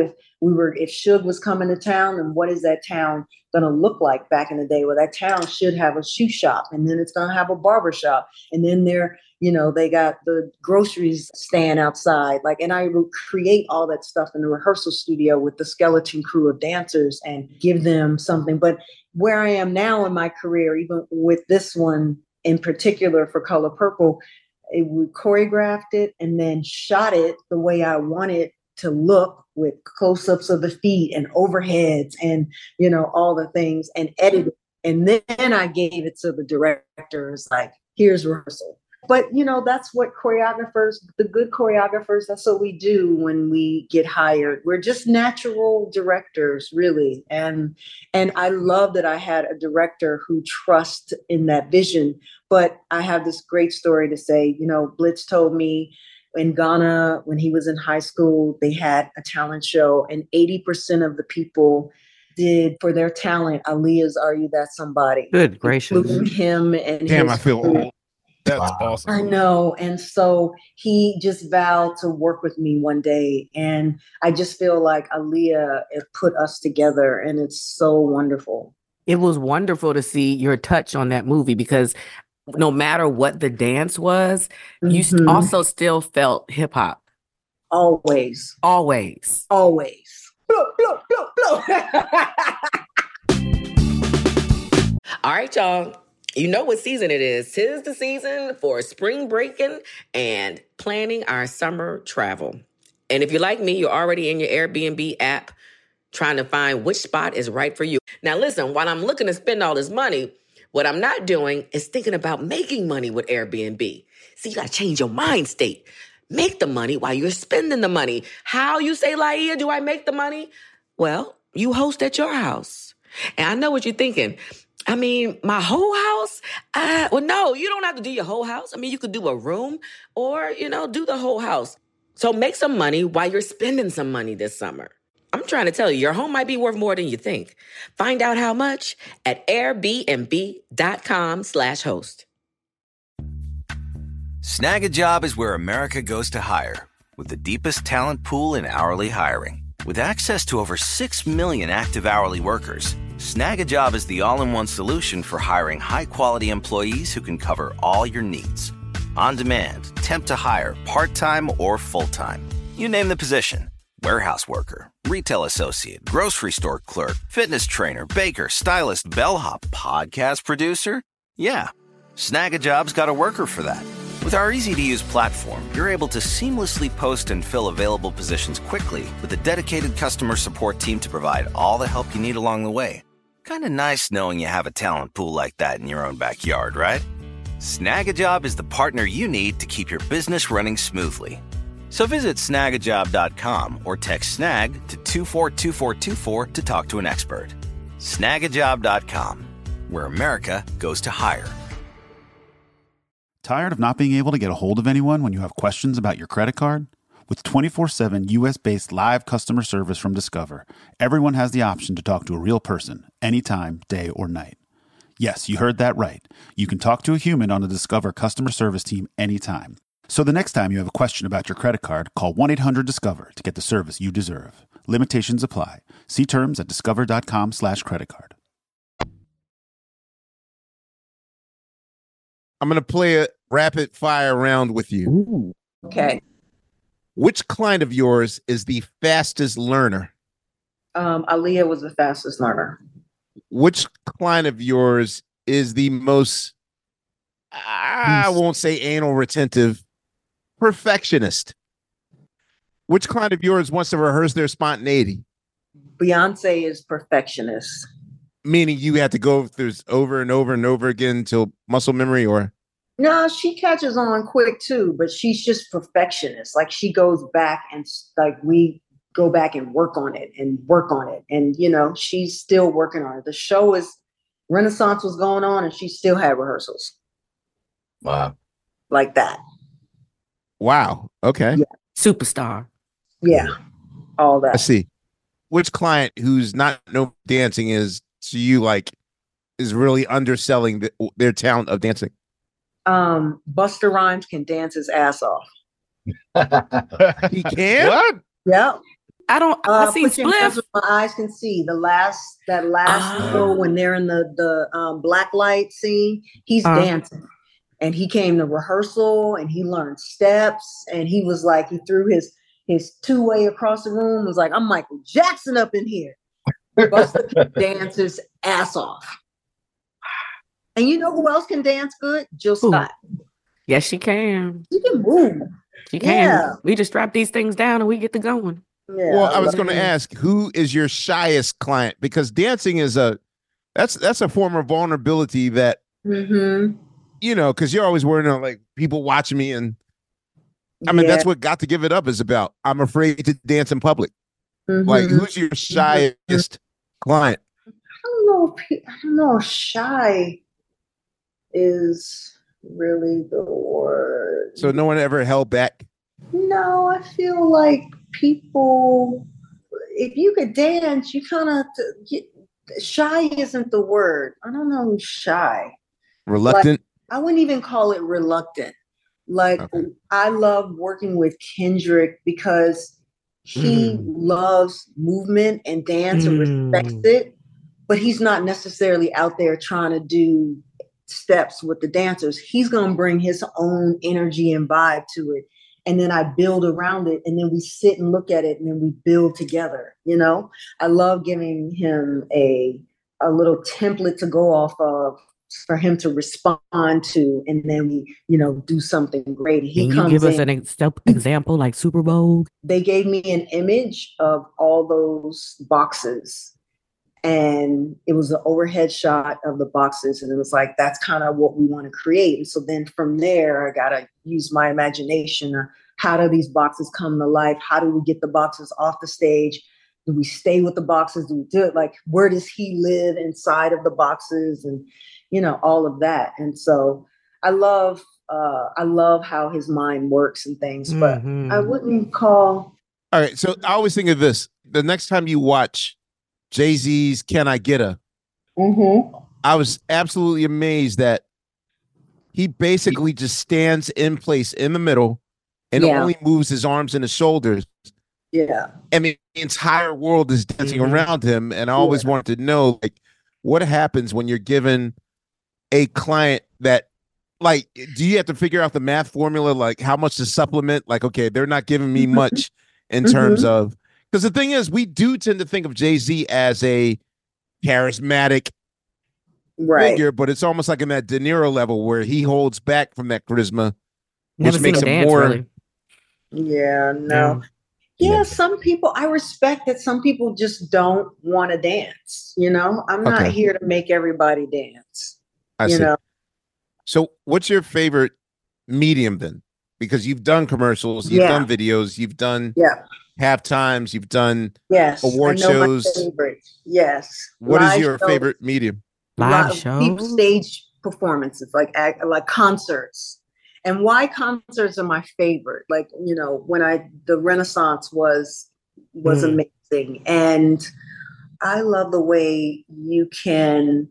If Suge was coming to town, then what is that town going to look like back in the day? Well, that town should have a shoe shop, and then it's going to have a barber shop, and then they got the groceries stand outside. And I would create all that stuff in the rehearsal studio with the skeleton crew of dancers and give them something. But where I am now in my career, even with this one in particular for Color Purple, we choreographed it and then shot it the way I wanted to look, with close-ups of the feet and overheads and, all the things, and edited. And then I gave it to the directors, like, here's rehearsal. But, that's what the good choreographers, that's what we do when we get hired. We're just natural directors, really. And I love that I had a director who trusts in that vision. But I have this great story to say. Blitz told me in Ghana, when he was in high school, they had a talent show, and 80% of the people did, for their talent, Aaliyah's Are You That Somebody? Good gracious. Including him and Damn, his I feel crew. old. That's awesome. I know. And so he just vowed to work with me one day. And I just feel like Aaliyah put us together, and it's so wonderful. It was wonderful to see your touch on that movie, because no matter what the dance was, you also still felt hip hop. Always. Always. Always. Blow, blow, blow, blow. All right, y'all. You know what season it is. 'Tis the season for spring breaking and planning our summer travel. And if you're like me, you're already in your Airbnb app trying to find which spot is right for you. Now listen, while I'm looking to spend all this money, what I'm not doing is thinking about making money with Airbnb. See, you got to change your mind state. Make the money while you're spending the money. How, you say, Laia, do I make the money? Well, you host at your house. And I know what you're thinking. I mean, my whole house? Well, no, you don't have to do your whole house. I mean, you could do a room or, do the whole house. So make some money while you're spending some money this summer. I'm trying to tell you, your home might be worth more than you think. Find out how much at airbnb.com/host. Snag a Job is where America goes to hire, with the deepest talent pool in hourly hiring. With access to over 6 million active hourly workers, Snag a Job is the all-in-one solution for hiring high-quality employees who can cover all your needs. On demand, temp to hire, part-time or full-time. You name the position. Warehouse worker, retail associate, grocery store clerk, fitness trainer, baker, stylist, bellhop, podcast producer. Yeah, Snag a Job's got a worker for that. With our easy-to-use platform, you're able to seamlessly post and fill available positions quickly with a dedicated customer support team to provide all the help you need along the way. Kind of nice knowing you have a talent pool like that in your own backyard, right? Snag a Job is the partner you need to keep your business running smoothly. So visit snagajob.com or text snag to 242424 to talk to an expert. Snagajob.com, where America goes to hire. Tired of not being able to get a hold of anyone when you have questions about your credit card? With 24/7 U.S.-based live customer service from Discover, everyone has the option to talk to a real person anytime, day or night. Yes, you heard that right. You can talk to a human on the Discover customer service team anytime. So the next time you have a question about your credit card, call 1-800-DISCOVER to get the service you deserve. Limitations apply. See terms at discover.com/creditcard. I'm going to play a rapid fire round with you. Ooh. Okay. Which client of yours is the fastest learner? Aaliyah was the fastest learner. Which client of yours is the most, I won't say anal retentive, perfectionist? Which client of yours wants to rehearse their spontaneity? Beyonce is perfectionist. Meaning you have to go through over and over and over again until muscle memory, or? No, she catches on quick too, but she's just perfectionist. Like she goes back and like we go back and work on it. And, she's still working on it. The show is Renaissance was going on and she still had rehearsals. Wow. Like that. Wow. Okay. Yeah. Superstar. Yeah. All that. I see. Which client who's not dancing is to you is really underselling their talent of dancing? Busta Rhymes can dance his ass off. He can? What? Yeah. I see Spliff. My eyes can see that last show when they're in the black light scene, he's dancing. And he came to rehearsal and he learned steps and he was like, he threw his two-way across the room, was like, I'm Michael Jackson up in here. Busta can dance his ass off. And you know who else can dance good? Jill Scott. Yes, she can. She can move. She can. Yeah. We just strap these things down and we get to going. Yeah, well, I was going to ask, who is your shyest client? Because dancing is that's a form of vulnerability that, because you're always worried about people watching me. And I mean, that's what Got to Give It Up is about. I'm afraid to dance in public. Who's your shyest client? I don't know. Shy is really the word. So no one ever held back? No, I feel like people, if you could dance, you kind of, shy isn't the word. I don't know who's shy. Reluctant? I wouldn't even call it reluctant. I love working with Kendrick because he loves movement and dance and respects it, but he's not necessarily out there trying to do steps with the dancers. He's going to bring his own energy and vibe to it. And then I build around it, and then we sit and look at it, and then we build together. I love giving him a little template to go off of for him to respond to, and then we, do something great. He Can you comes give us in. an example like Super Bowl? They gave me an image of all those boxes, and it was an overhead shot of the boxes, and it was like, that's kind of what we want to create. And so then from there, I gotta use my imagination. How do these boxes come to life? How do we get the boxes off the stage? Do we stay with the boxes? Do we do it? Like, where does he live inside of the boxes? And, all of that. And so I love how his mind works and things, but I wouldn't call. All right. So I always think of this. The next time you watch Jay-Z's Can I Get a? I was absolutely amazed that he basically just stands in place in the middle and only moves his arms and his shoulders. Yeah. And the entire world is dancing around him. And I always wanted to know, like, what happens when you're given a client that, like, do you have to figure out the math formula, like how much to supplement? Like, okay, they're not giving me much in terms of, because the thing is, we do tend to think of Jay-Z as a charismatic figure, but it's almost like in that De Niro level where he holds back from that charisma, which makes him more. Really. Yeah, no. Yeah, some people, I respect that some people just don't want to dance. I'm not here to make everybody dance. I see. So what's your favorite medium then? Because you've done commercials, you've done videos, you've done halftimes, you've done award shows. Yes. What is your favorite medium? Live shows? Deep stage performances, like concerts. And why concerts are my favorite. Like, when the Renaissance was amazing. And I love the way you can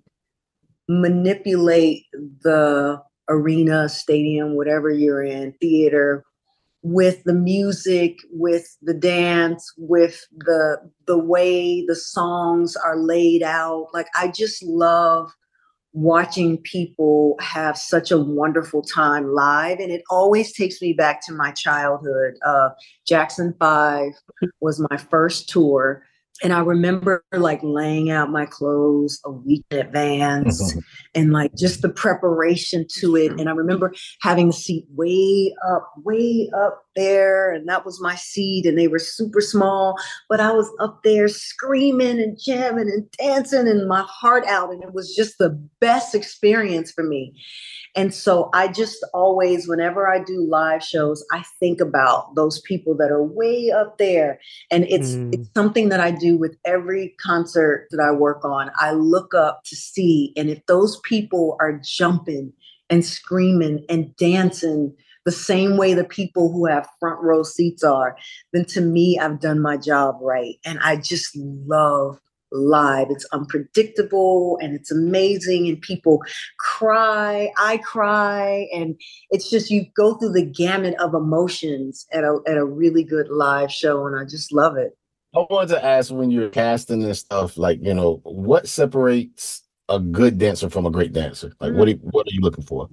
manipulate the arena, stadium, whatever you're in, theater, with the music, with the dance, with the way the songs are laid out. Like, I just love watching people have such a wonderful time live. And it always takes me back to my childhood. Jackson 5 was my first tour. And I remember like laying out my clothes a week in advance and like just the preparation to it. And I remember having the seat way up there. And that was my seat. And they were super small, but I was up there screaming and jamming and dancing and my heart out. And it was just the best experience for me. And so I just always, whenever I do live shows, I think about those people that are way up there. And it's something that I do with every concert that I work on. I look up to see, and if those people are jumping and screaming and dancing the same way the people who have front row seats are, then to me, I've done my job right. And I just love live. It's unpredictable and it's amazing, and people cry, I cry, and it's just, you go through the gamut of emotions at a really good live show, and I just love it. I wanted to ask, when you're casting this stuff, like, what separates a good dancer from a great dancer? Like, what are you looking for?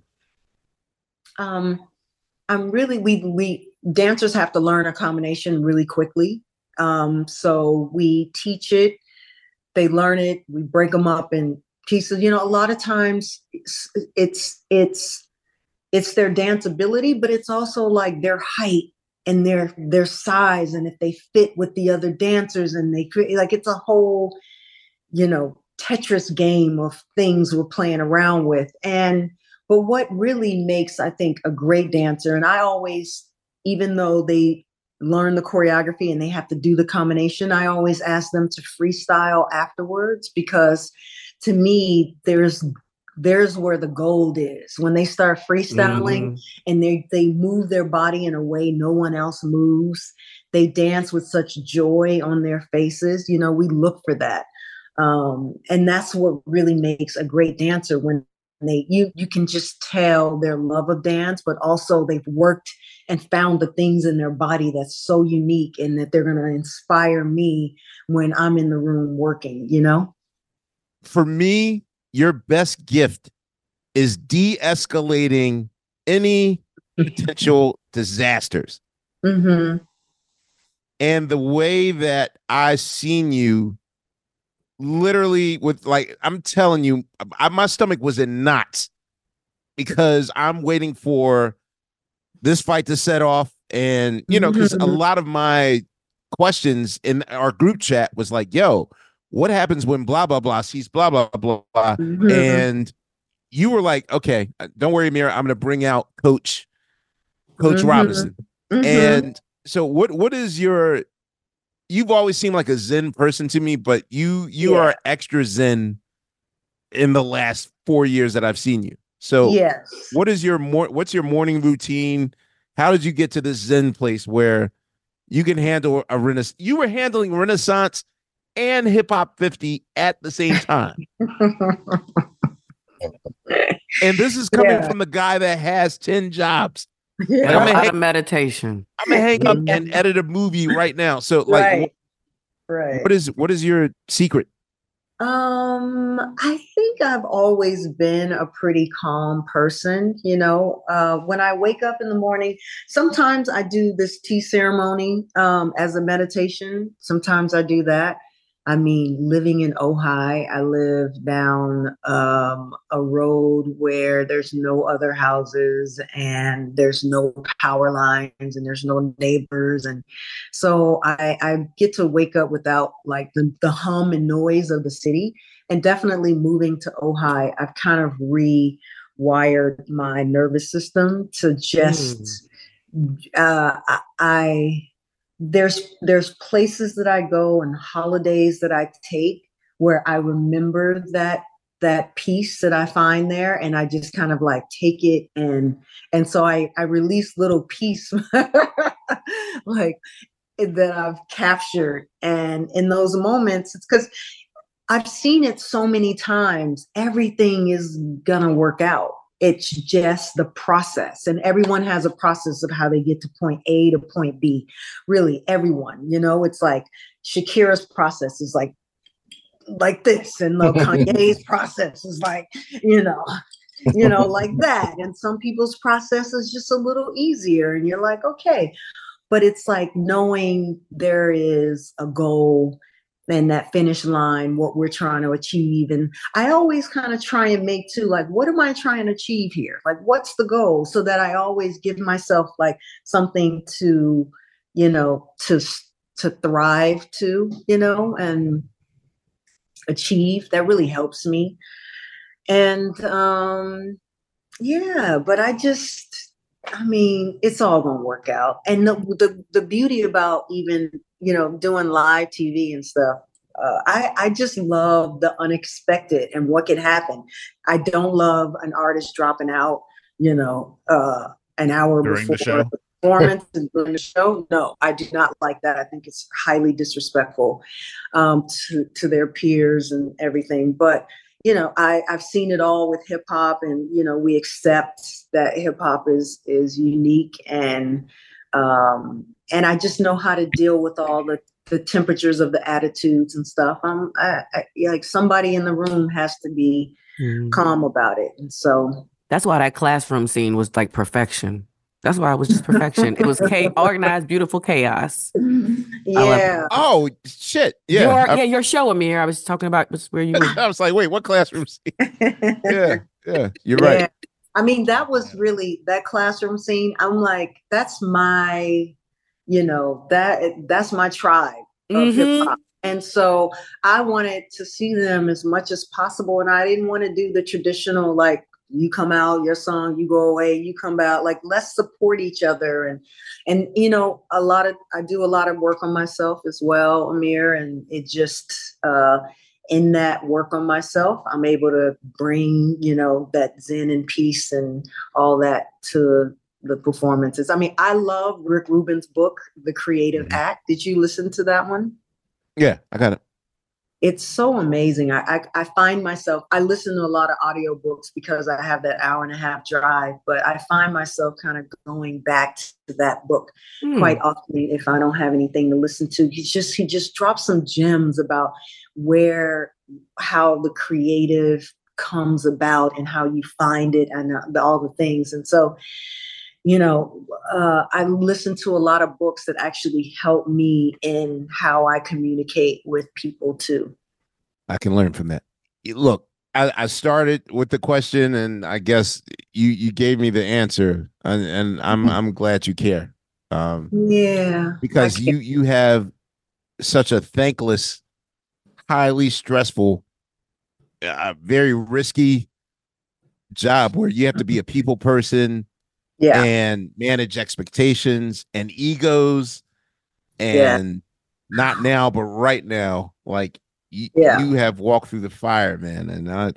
We dancers have to learn a combination really quickly. So we teach it. They learn it. We break them up in pieces. A lot of times it's their dance ability, but it's also like their height and their size, and if they fit with the other dancers, and they create, like, it's a whole, Tetris game of things we're playing around with. But what really makes, I think, a great dancer, and I always, even though they learn the choreography and they have to do the combination, I always ask them to freestyle afterwards, because to me, there's where the gold is. When they start freestyling and they move their body in a way no one else moves, they dance with such joy on their faces. We look for that. And that's what really makes a great dancer, when you can just tell their love of dance, but also they've worked and found the things in their body that's so unique, and that they're going to inspire me when I'm in the room working, For me, your best gift is de-escalating any potential disasters. And the way that I've seen you literally with like, I'm telling you, my stomach was in knots because I'm waiting for this fight to set off. And, you know, because a lot of my questions in our group chat was like, yo, what happens when blah, blah, blah sees blah, blah, blah, blah. And you were like, okay, don't worry, Mira, I'm going to bring out Coach Robinson. And so what is your, you've always seemed like a Zen person to me, but you are extra Zen in the last 4 years that I've seen you. So what is what's your morning routine? How did you get to this Zen place where you can handle a Renaissance? You were handling Renaissance and Hip Hop 50 at the same time. And this is coming from the guy that has 10 jobs. Like, I'm out of meditation. I'm gonna hang up and edit a movie right now. So like, what is your secret? I think I've always been a pretty calm person. You know, when I wake up in the morning, sometimes I do this tea ceremony as a meditation. Sometimes I do that. I mean, living in Ojai, I live down a road where there's no other houses and there's no power lines and there's no neighbors. And so I get to wake up without like the hum and noise of the city. And definitely moving to Ojai, I've kind of rewired my nervous system to just, there's places that I go and holidays that I take where I remember that peace that I find there, and I just kind of like take it and so I release little peace like that I've captured. And in those moments, it's because I've seen it so many times. Everything is gonna work out. It's just the process, and everyone has a process of how they get to point A to point B. Really, everyone, you know, it's like Shakira's process is like this, and Kanye's process is like, you know, like that. And some people's process is just a little easier, and you're like, okay, but it's like knowing there is a goal and that finish line, what we're trying to achieve. And I always kind of try and make too, like, what am I trying to achieve here? Like, what's the goal? So that I always give myself like something to, you know, to thrive to, you know, and achieve. That really helps me. And but I mean, it's all gonna work out. And the beauty about even, you know, doing live TV and stuff, I just love the unexpected and what can happen. I don't love an artist dropping out, you know, an hour during before the show. Performance and during the show. No, I do not like that. I think it's highly disrespectful to their peers and everything. But you know, I've seen it all with hip hop, and you know, we accept that hip hop is unique, and I just know how to deal with all the temperatures of the attitudes and stuff. I like somebody in the room has to be calm about it, and so that's why that classroom scene was like perfection. That's why it was just perfection. It was organized, beautiful chaos. Yeah. Oh shit! Yeah. Your show, Amir. I was talking about where you were. I was like, wait, what classroom scene? Yeah. You're right. Yeah. I mean, that was really that classroom scene. I'm like, that's my, you know, that's my tribe of hip hop. And so I wanted to see them as much as possible. And I didn't want to do the traditional, like, you come out, your song, you go away, you come out, like, let's support each other. And, you know, I do a lot of work on myself as well, Amir, and it just, in that work on myself, I'm able to bring, you know, that zen and peace and all that to the performances. I mean, I love Rick Rubin's book, The Creative Act. Did you listen to that one? Yeah, I got it. It's so amazing. I find myself, I listen to a lot of audiobooks because I have that hour-and-a-half drive, but I find myself kind of going back to that book quite often if I don't have anything to listen to. He just drops some gems about how the creative comes about and how you find it and all the things. And so, you know, I listen to a lot of books that actually help me in how I communicate with people too. I can learn from that. Look, I started with the question, and I guess you gave me the answer, and I'm glad you care. Because you have such a thankless, highly stressful, very risky job where you have to be a people person, and manage expectations and egos, and not now, but right now, like you have walked through the fire, man, and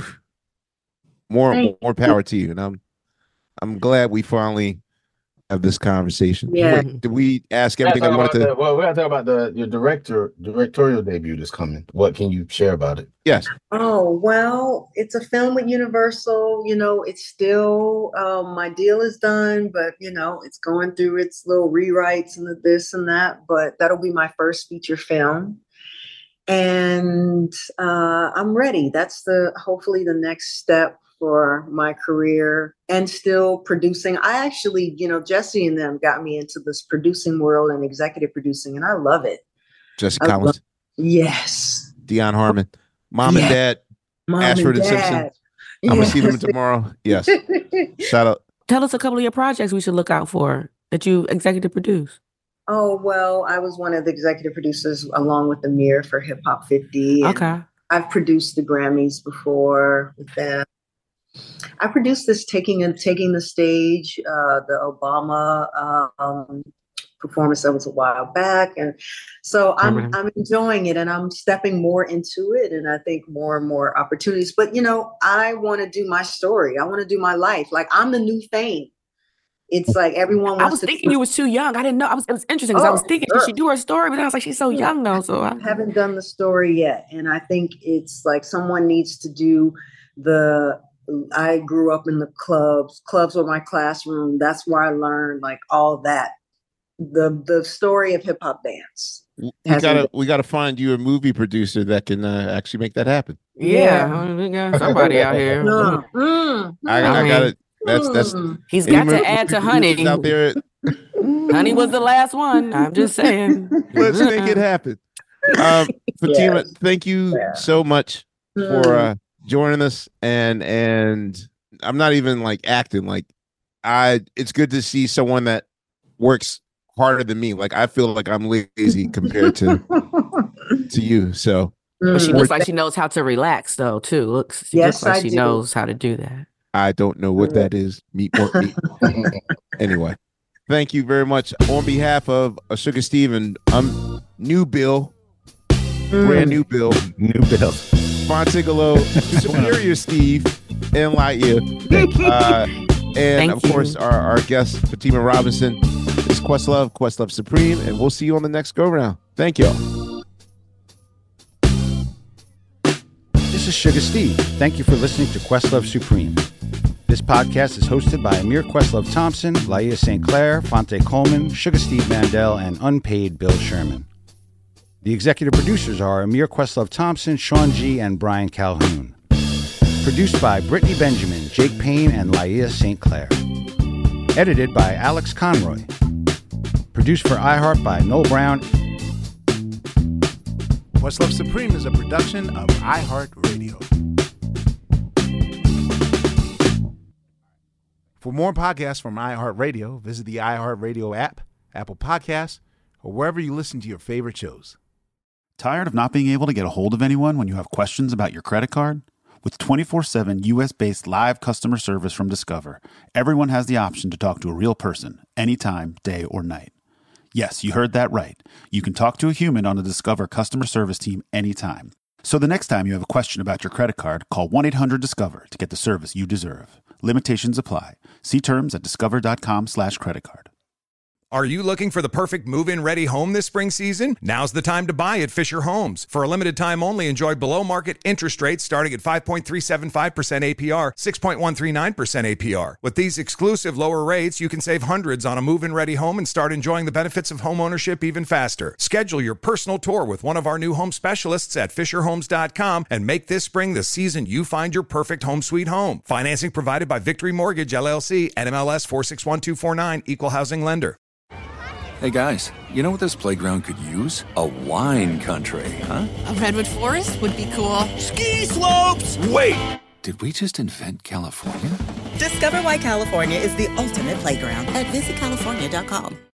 more power to you. And I'm glad we finally have this conversation. Did we ask everything I wanted to? Well, we gotta talk about your directorial debut that's coming. What can you share about it? Yes. Oh, well, it's a film with Universal. It's still my deal is done, but it's going through its little rewrites and this and that. But that'll be my first feature film, and I'm ready. That's hopefully the next step for my career, and still producing. I actually, Jesse and them got me into this producing world and executive producing, and I love it. Jesse Collins. Yes. Dion Harmon. Mom and Dad. Ashford and Simpson. I'm going to see them tomorrow. Yes. Shout out. Tell us a couple of your projects we should look out for that you executive produce. Oh, well, I was one of the executive producers along with Amir for Hip Hop 50. Okay. I've produced the Grammys before with them. I produced this Taking the Stage, the Obama performance that was a while back. And so I'm enjoying it, and I'm stepping more into it, and I think more and more opportunities. But, I want to do my story. I want to do my life. Like, I'm the new Fame. It's like everyone wants I was thinking you was too young. I didn't know. It was interesting because I was thinking she do her story, but I was like, she's so young though. So I haven't done the story yet. And I think it's like someone needs to do I grew up in the clubs. Clubs were my classroom. That's where I learned like all that. The story of hip hop dance. We gotta find you a movie producer that can actually make that happen. Yeah. We got somebody out here. I got it. That's he's got to add to Honey out there. Honey was the last one. I'm just saying. Let's make it happen. Fatima, thank you so much for joining us, and I'm not even like acting like it's good to see someone that works harder than me. Like I feel like I'm lazy compared to you. So but she looks like she knows how to relax though too. She looks like she knows how to do that. I don't know what that is. Meat. Anyway, thank you very much. On behalf of Sugar Steve and New Bill, brand new Bill, Fontigolo, Superior Steve, and Lightyear, and of course our guest Fatima Robinson. This is Questlove Supreme, and we'll see you on the next go round. Thank y'all. This is Sugar Steve. Thank you for listening to Questlove Supreme. This podcast is hosted by Amir Questlove Thompson, Laia St. Clair, Fonte Coleman, Sugar Steve Mandel, and unpaid Bill Sherman. The executive producers are Amir Questlove Thompson, Sean G., and Brian Calhoun. Produced by Brittany Benjamin, Jake Payne, and Laia St. Clair. Edited by Alex Conroy. Produced for iHeart by Noel Brown. Questlove Supreme is a production of iHeart Radio. For more podcasts from iHeartRadio, visit the iHeartRadio app, Apple Podcasts, or wherever you listen to your favorite shows. Tired of not being able to get a hold of anyone when you have questions about your credit card? With 24/7 U.S.-based live customer service from Discover, everyone has the option to talk to a real person anytime, day or night. Yes, you heard that right. You can talk to a human on the Discover customer service team anytime. So the next time you have a question about your credit card, call 1-800-DISCOVER to get the service you deserve. Limitations apply. See terms at discover.com/creditcard. Are you looking for the perfect move-in ready home this spring season? Now's the time to buy at Fisher Homes. For a limited time only, enjoy below-market interest rates starting at 5.375% APR, 6.139% APR. With these exclusive lower rates, you can save hundreds on a move-in ready home and start enjoying the benefits of homeownership even faster. Schedule your personal tour with one of our new home specialists at FisherHomes.com and make this spring the season you find your perfect home sweet home. Financing provided by Victory Mortgage, LLC, NMLS 461249, Equal Housing Lender. Hey guys, you know what this playground could use? A wine country, huh? A redwood forest would be cool. Ski slopes! Wait! Did we just invent California? Discover why California is the ultimate playground at visitcalifornia.com.